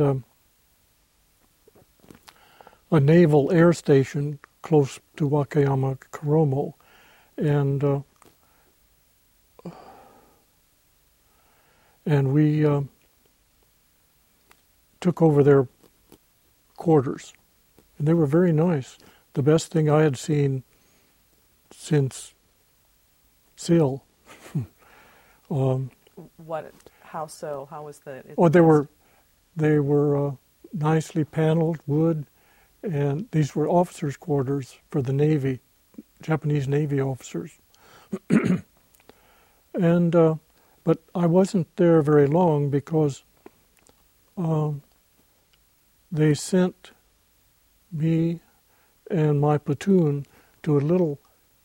a naval air station close to Wakayama, Kuromo, and we took over their quarters, and they were very nice. The best thing I had seen since SIL. What? How so? How was the? Oh, they were nicely paneled wood, and these were officers' quarters for the Navy, Japanese Navy officers. And but I wasn't there very long because they sent me and my platoon to a little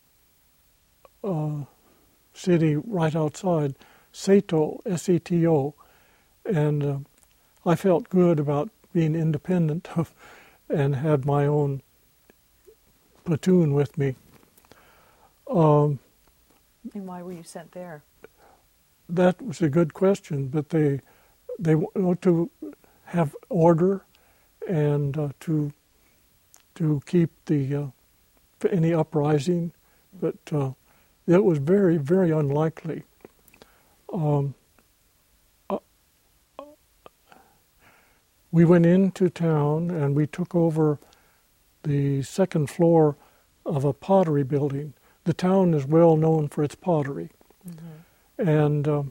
city right outside, Seto, S-E-T-O, and I felt good about being independent and had my own platoon with me. And why were you sent there? That was a good question, but they want to have order and to keep the any uprising, but it was very, very unlikely. We went into town and we took over the second floor of a pottery building. The town is well known for its pottery. Mm-hmm. And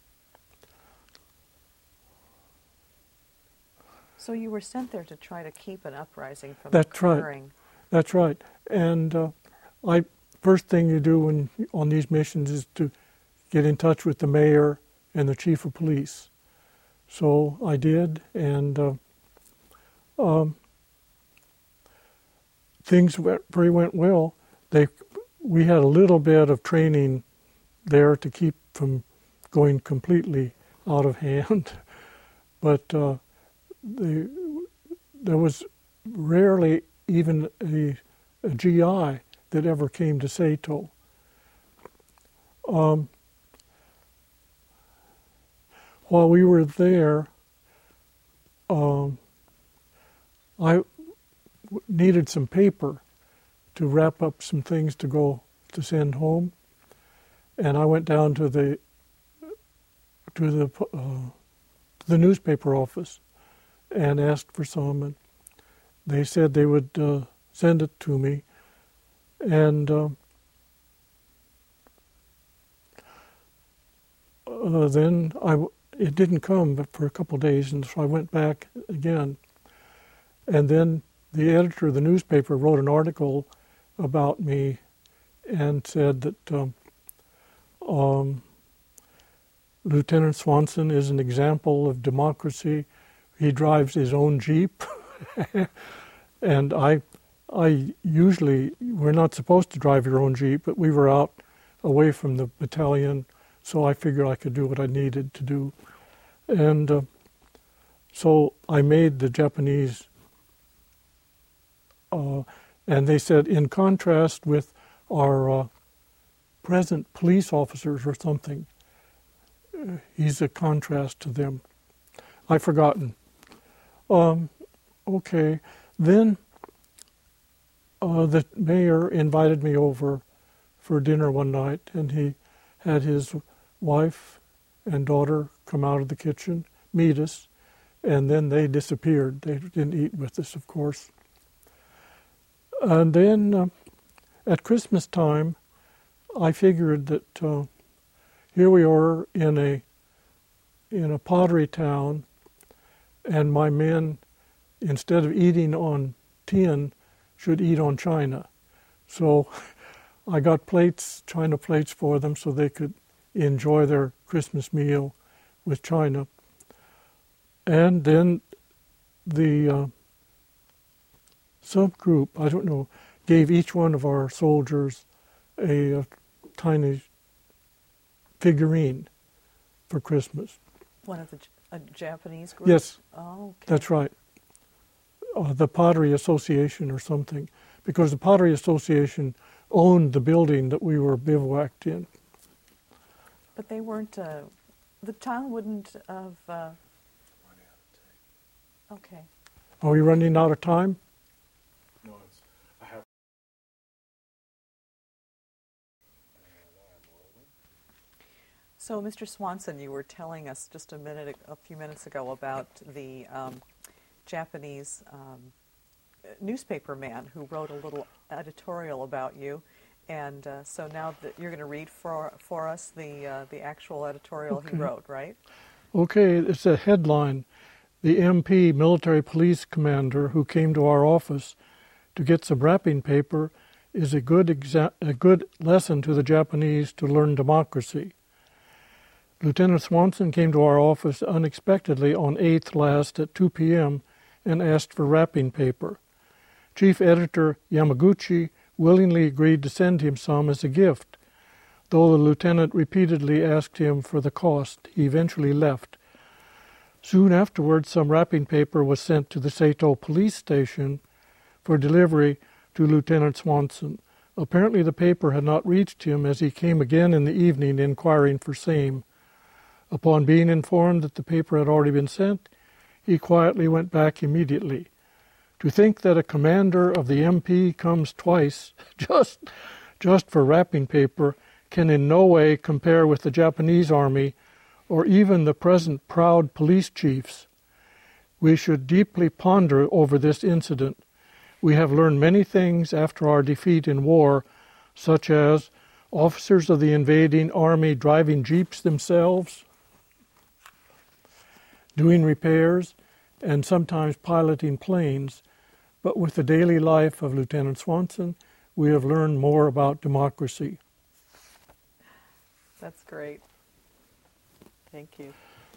so you were sent there to try to keep an uprising from that's occurring. Right. That's right. And first thing you do on these missions is to get in touch with the mayor and the chief of police. So I did, and things went well. We had a little bit of training there to keep from going completely out of hand, but there was rarely even a GI that ever came to Seto. While we were there, I needed some paper to wrap up some things to send home, and I went down to the newspaper office and asked for some, and they said they would send it to me, and then it didn't come for a couple of days, and so I went back again. And then the editor of the newspaper wrote an article about me and said that Lieutenant Swanson is an example of democracy. He drives his own Jeep. And I usually, we're not supposed to drive your own Jeep, but we were out away from the battalion, so I figured I could do what I needed to do. And so I made the Japanese, and they said, in contrast with our present police officers or something, he's a contrast to them. I've forgotten. Okay. Then the mayor invited me over for dinner one night, and he had his wife and daughter come out of the kitchen, meet us, and then they disappeared. They didn't eat with us, of course. And then at Christmas time, I figured that here we are in a pottery town, and my men, instead of eating on tin, should eat on china. So I got plates, china plates for them so they could enjoy their Christmas meal with china. And then the subgroup, I don't know, gave each one of our soldiers a tiny figurine for Christmas. One of a Japanese group? Yes, Oh, okay. that's right. The Pottery Association or something, because the Pottery Association owned the building that we were bivouacked in. But they weren't, the town wouldn't have, okay. Are we running out of time? No, I have. So, Mr. Swanson, you were telling us just a few minutes ago about the Japanese newspaper man who wrote a little editorial about you, and so now that you're going to read for us the actual editorial he wrote, right? Okay, it's a headline. The MP, military police commander, who came to our office to get some wrapping paper, is a good lesson to the Japanese to learn democracy. Lieutenant Swanson came to our office unexpectedly on 8th last at 2 p.m. and asked for wrapping paper. Chief Editor Yamaguchi willingly agreed to send him some as a gift. Though the lieutenant repeatedly asked him for the cost, he eventually left. Soon afterwards, some wrapping paper was sent to the Seto police station for delivery to Lieutenant Swanson. Apparently the paper had not reached him, as he came again in the evening inquiring for same. Upon being informed that the paper had already been sent, he quietly went back immediately. To think that a commander of the MP comes twice just for wrapping paper can in no way compare with the Japanese army or even the present proud police chiefs. We should deeply ponder over this incident. We have learned many things after our defeat in war, such as officers of the invading army driving jeeps themselves, doing repairs, and sometimes piloting planes. But with the daily life of Lieutenant Swanson, we have learned more about democracy. That's great. Thank you.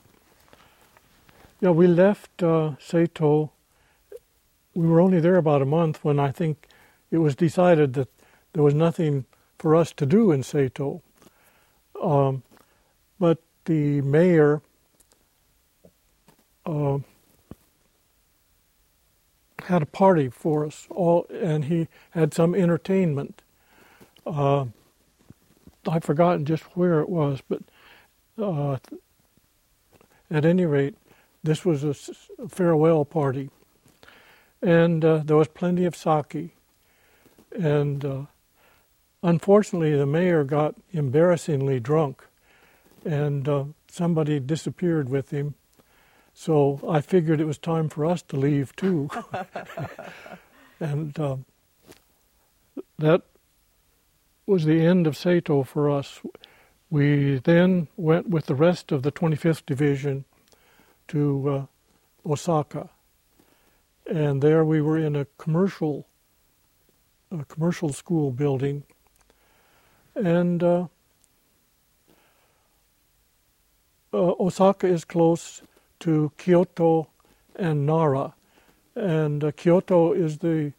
Yeah, we left Seto. We were only there about a month when I think it was decided that there was nothing for us to do in Seto. But the mayor had a party for us all, and he had some entertainment. I've forgotten just where it was, but at any rate, this was a farewell party. And there was plenty of sake. And unfortunately, the mayor got embarrassingly drunk, and somebody disappeared with him. So I figured it was time for us to leave too. And that was the end of Seto for us. We then went with the rest of the 25th Division to Osaka. And there we were in a commercial school building. And Osaka is close to Kyoto and Nara. And Kyoto is and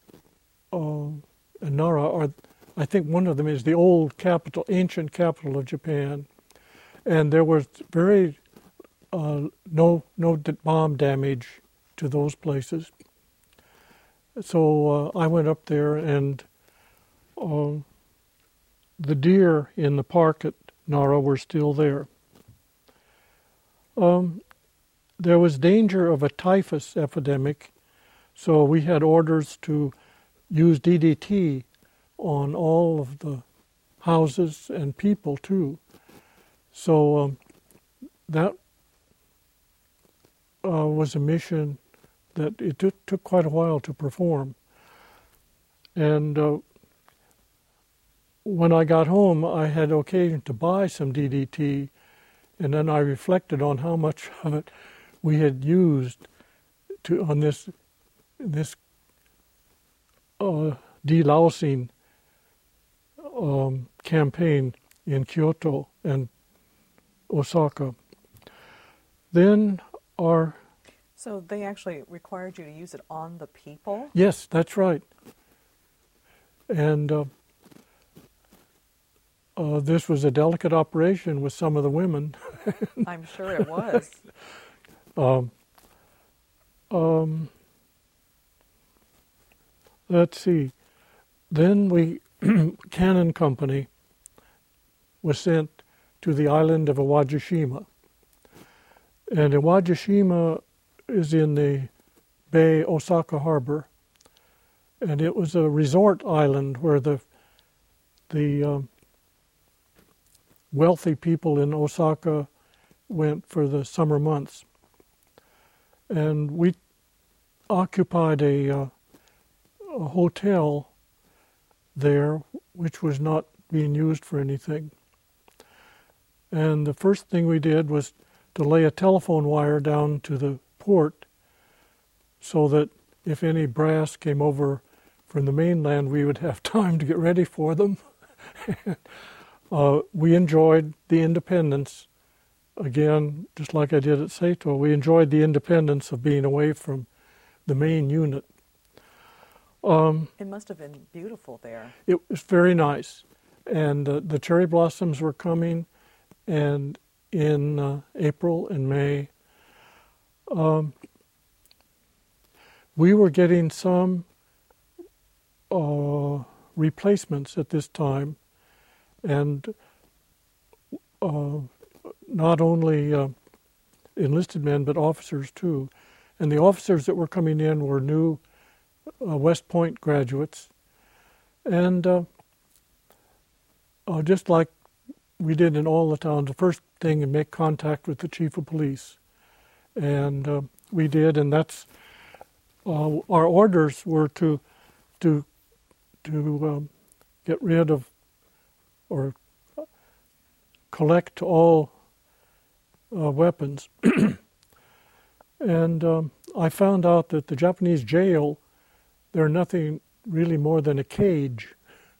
Nara are, I think one of them is the old capital, ancient capital of Japan. And there was very no bomb damage to those places. So I went up there, and the deer in the park at Nara were still there. There was danger of a typhus epidemic, so we had orders to use DDT on all of the houses and people too. So that was a mission that it took quite a while to perform. And when I got home, I had occasion to buy some DDT, and then I reflected on how much of it we had used on this delousing campaign in Kyoto and Osaka. Then So they actually required you to use it on the people? Yes, that's right. And this was a delicate operation with some of the women. I'm sure it was. Let's see. Then Canon Company was sent to the island of Iwajishima. And Iwajishima is in the bay, Osaka Harbor. And it was a resort island where the wealthy people in Osaka went for the summer months. And we occupied a hotel there, which was not being used for anything. And the first thing we did was to lay a telephone wire down to the port so that if any brass came over from the mainland, we would have time to get ready for them. We enjoyed the independence, again, just like I did at Saito. We enjoyed the independence of being away from the main unit. It must have been beautiful there. It was very nice. And the cherry blossoms were coming, and in April and May, we were getting some replacements at this time, and not only enlisted men, but officers too. And the officers that were coming in were new West Point graduates. And just like we did in all the towns, the first thing is make contact with the chief of police. And we did, and that's our orders were to get rid of or collect all weapons. And I found out that the Japanese jail, they're nothing really more than a cage.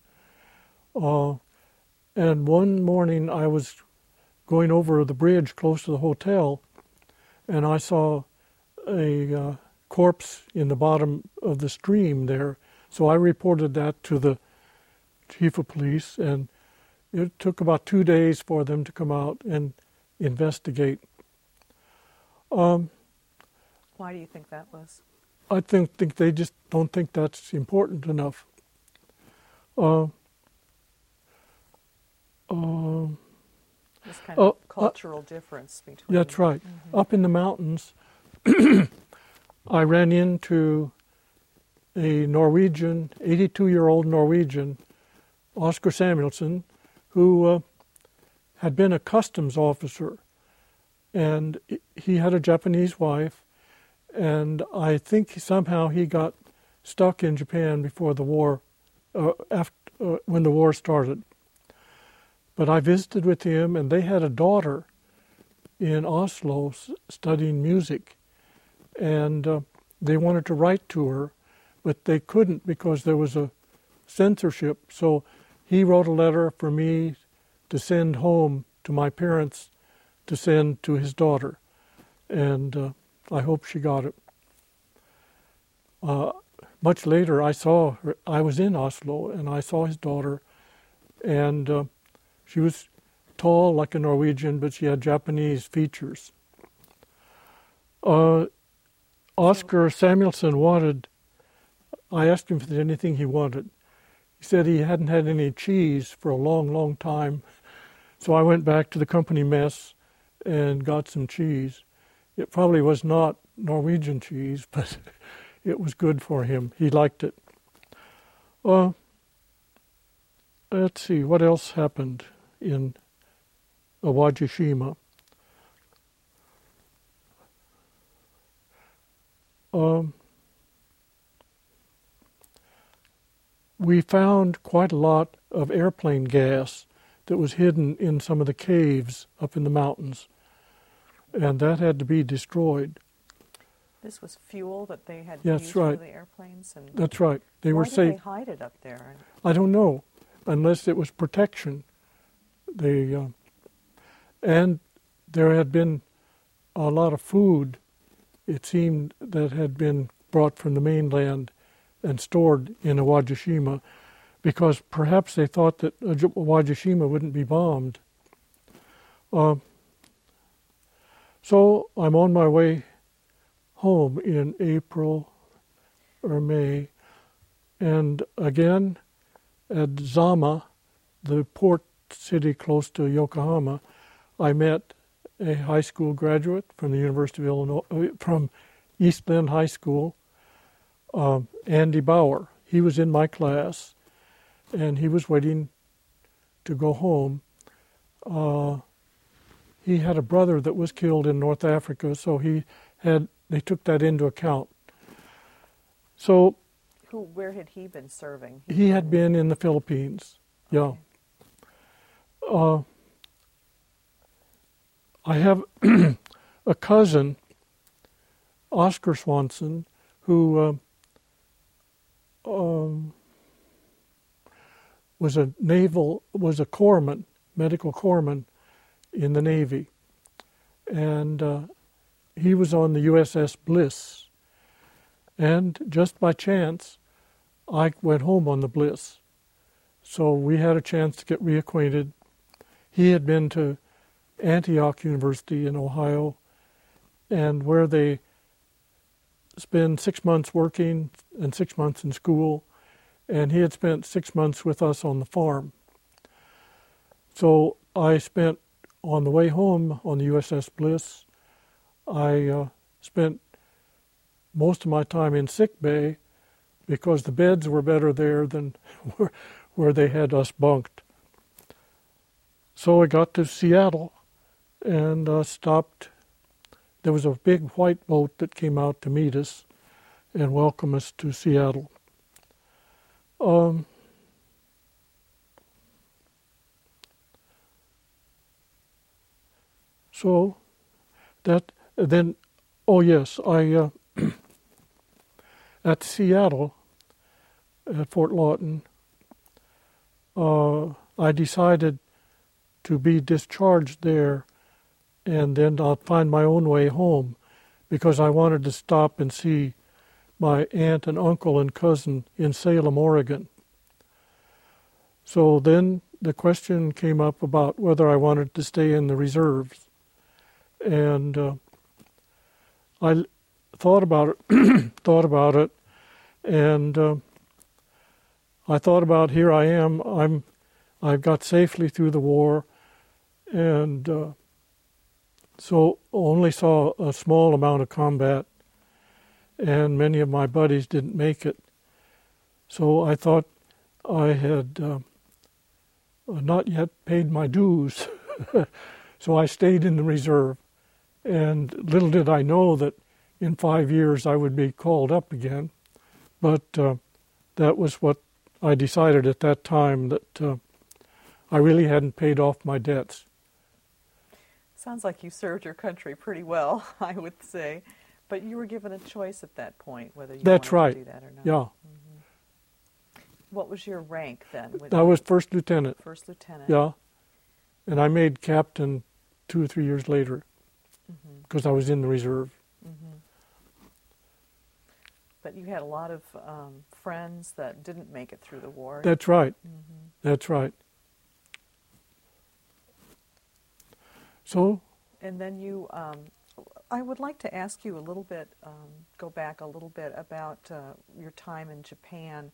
And one morning I was going over the bridge close to the hotel, and I saw a corpse in the bottom of the stream there. So I reported that to the chief of police, and it took about 2 days for them to come out and investigate. Why do you think that was? I think they just don't think that's important enough. This kind of cultural difference between... That's right. Mm-hmm. Up in the mountains, I ran into a Norwegian, 82-year-old Norwegian, Oscar Samuelson, who had been a customs officer. And he had a Japanese wife, and I think somehow he got stuck in Japan before the war, when the war started. But I visited with him, and they had a daughter in Oslo studying music. And they wanted to write to her, but they couldn't because there was a censorship. So he wrote a letter for me to send home to my parents to send to his daughter. And I hope she got it. Much later, I saw her. I was in Oslo, and I saw his daughter, and she was tall like a Norwegian, but she had Japanese features. Oscar Samuelson I asked him if there's anything he wanted. He said he hadn't had any cheese for a long, long time. So I went back to the company mess and got some cheese. It probably was not Norwegian cheese, but it was good for him. He liked it. Let's see, what else happened in Iwajishima? we found quite a lot of airplane gas that was hidden in some of the caves up in the mountains, and that had to be destroyed. This was fuel that they had Yes, used right. for the airplanes? And That's right. They why were did safe. they hide it up there? I don't know, unless it was protection. And there had been a lot of food, it seemed, that had been brought from the mainland and stored in Awajishima, because perhaps they thought that Awajishima wouldn't be bombed. So I'm on my way home in April or May, and again at Zama, the port city close to Yokohama, I met a high school graduate from the University of Illinois, from East Bend High School, Andy Bauer. He was in my class, and he was waiting to go home. He had a brother that was killed in North Africa, so they took that into account. So Where had he been serving? he had been in the Philippines. Yeah. Okay. I have a cousin, Oscar Swanson, who was a corpsman, medical corpsman in the Navy, and he was on the USS Bliss. And just by chance, I went home on the Bliss, so we had a chance to get reacquainted. He had been to Antioch University in Ohio, and where they spend 6 months working and 6 months in school, and he had spent 6 months with us on the farm. So I spent, on the way home on the USS Bliss, I spent most of my time in sick bay because the beds were better there than where they had us bunked. So I got to Seattle and stopped. There was a big white boat that came out to meet us and welcome us to Seattle. So that then, oh yes, I at Seattle, at Fort Lawton, I decided to be discharged there, and then I'll find my own way home, because I wanted to stop and see my aunt and uncle and cousin in Salem, Oregon. So then the question came up about whether I wanted to stay in the reserves. And I thought about it, and I thought about, here I am, I've got safely through the war, and so only saw a small amount of combat, and many of my buddies didn't make it. So I thought I had not yet paid my dues, so I stayed in the reserve. And little did I know that in 5 years I would be called up again. But that was what I decided at that time, that I really hadn't paid off my debts. Sounds like you served your country pretty well, I would say. But you were given a choice at that point whether you That's wanted right. to do that or not. Yeah. Mm-hmm. What was your rank then? I was first lieutenant. First lieutenant. Yeah. And I made captain 2 or 3 years later, because I was in the reserve. Mm-hmm. But you had a lot of friends that didn't make it through the war. That's right. Mm-hmm. That's right. So? And then you, I would like to ask you a little bit, go back a little bit about your time in Japan.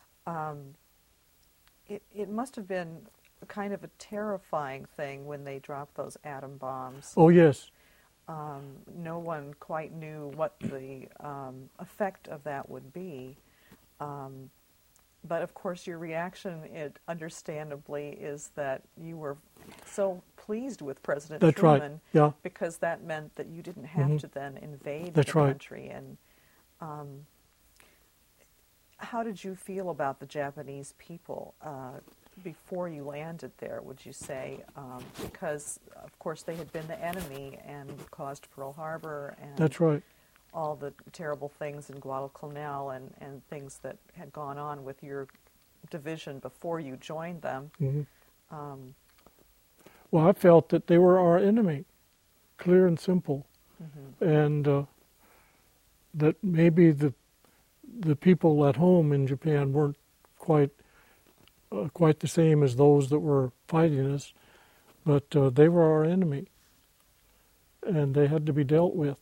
It must have been kind of a terrifying thing when they dropped those atom bombs. Oh, yes. No one quite knew what the effect of that would be. But of course your reaction, understandably, is that you were so pleased with President That's Truman, right. Yeah. because that meant that you didn't have to then invade That's the right. country. And How did you feel about the Japanese people before you landed there, would you say? Because, of course, they had been the enemy and caused Pearl Harbor and That's right. all the terrible things in Guadalcanal and things that had gone on with your division before you joined them. Mm-hmm. Well, I felt that they were our enemy, clear and simple, and that maybe the people at home in Japan weren't quite the same as those that were fighting us, but they were our enemy, and they had to be dealt with.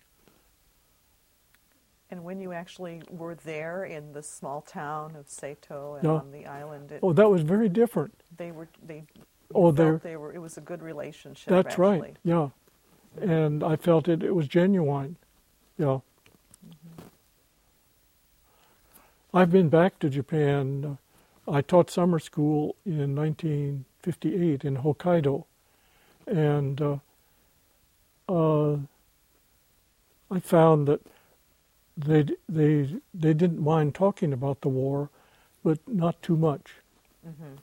And when you actually were there in the small town of Seto and Yeah. on the island, That was very different. they Oh, felt they were. It was a good relationship. That's actually. right. Yeah, and I felt it was genuine. Yeah. I've been back to Japan. I taught summer school in 1958 in Hokkaido, and I found that they didn't mind talking about the war, but not too much. Mm-hmm.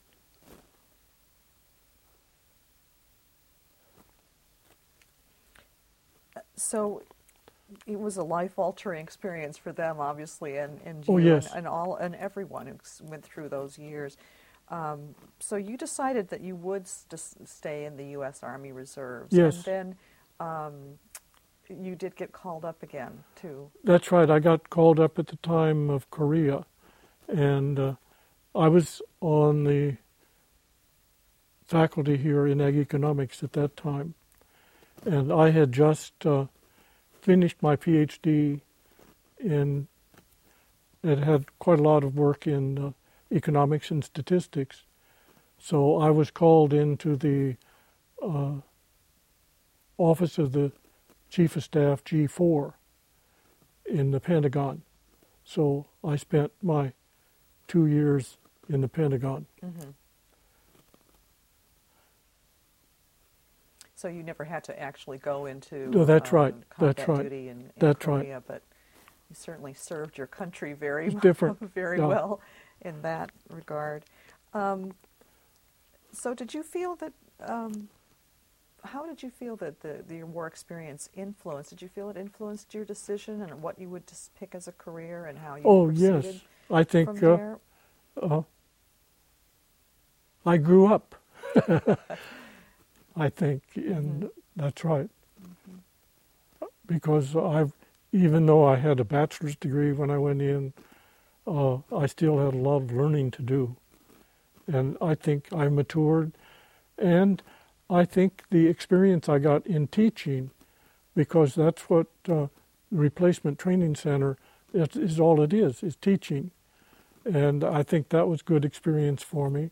So it was a life-altering experience for them, obviously, and you Oh, yes. and everyone who went through those years. So you decided that you would stay in the U.S. Army Reserves, Yes. and then you did get called up again too. That's right. I got called up at the time of Korea, and I was on the faculty here in Ag Economics at that time, and I had just finished my PhD and had quite a lot of work in economics and statistics. So I was called into the office of the Chief of Staff G4 in the Pentagon. So I spent my 2 years in the Pentagon. Mm-hmm. So you never had to actually go into No, that's right. combat That's right. duty in That's Korea, right. but you certainly served your country very It's different. very Yeah. well in that regard. So did you feel that? How did you feel that your war experience influenced? Did you feel it influenced your decision and what you would just pick as a career and how you proceeded Yes. I think from there? I grew up. I think, and that's right. Because even though I had a bachelor's degree when I went in, I still had a lot of learning to do. And I think I matured, and I think the experience I got in teaching, because that's what the Replacement Training Center is all it is teaching. And I think that was good experience for me.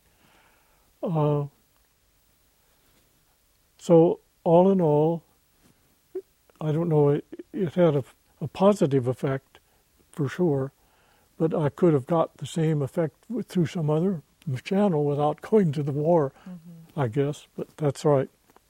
So all in all, I don't know, it had a positive effect for sure, but I could have got the same effect through some other channel without going to the war, I guess, but that's right.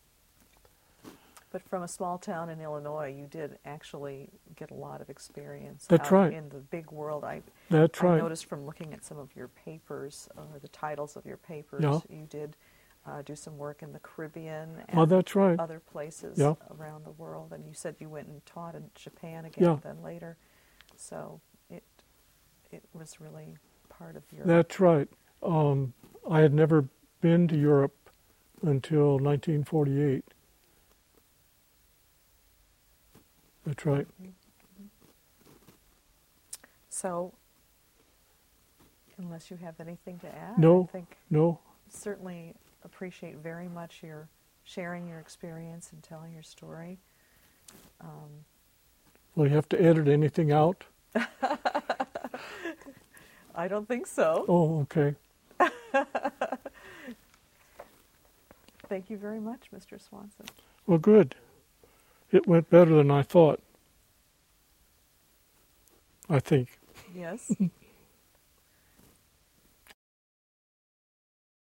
But from a small town in Illinois, you did actually get a lot of experience That's out right. in the big world. That's I right. noticed from looking at some of your papers, or the titles of your papers, Yeah. you did do some work in the Caribbean Oh, and that's right. other places Yeah. around the world. And you said you went and taught in Japan again Yeah. then later. So it was really part of your... That's right. I had never been to Europe until 1948. That's right. So, unless you have anything to add, No. I think No, certainly appreciate very much your sharing your experience and telling your story. will you have to edit anything out? I don't think so. Oh, okay. Thank you very much, Mr. Swanson. Well, good. It went better than I thought. I think. Yes.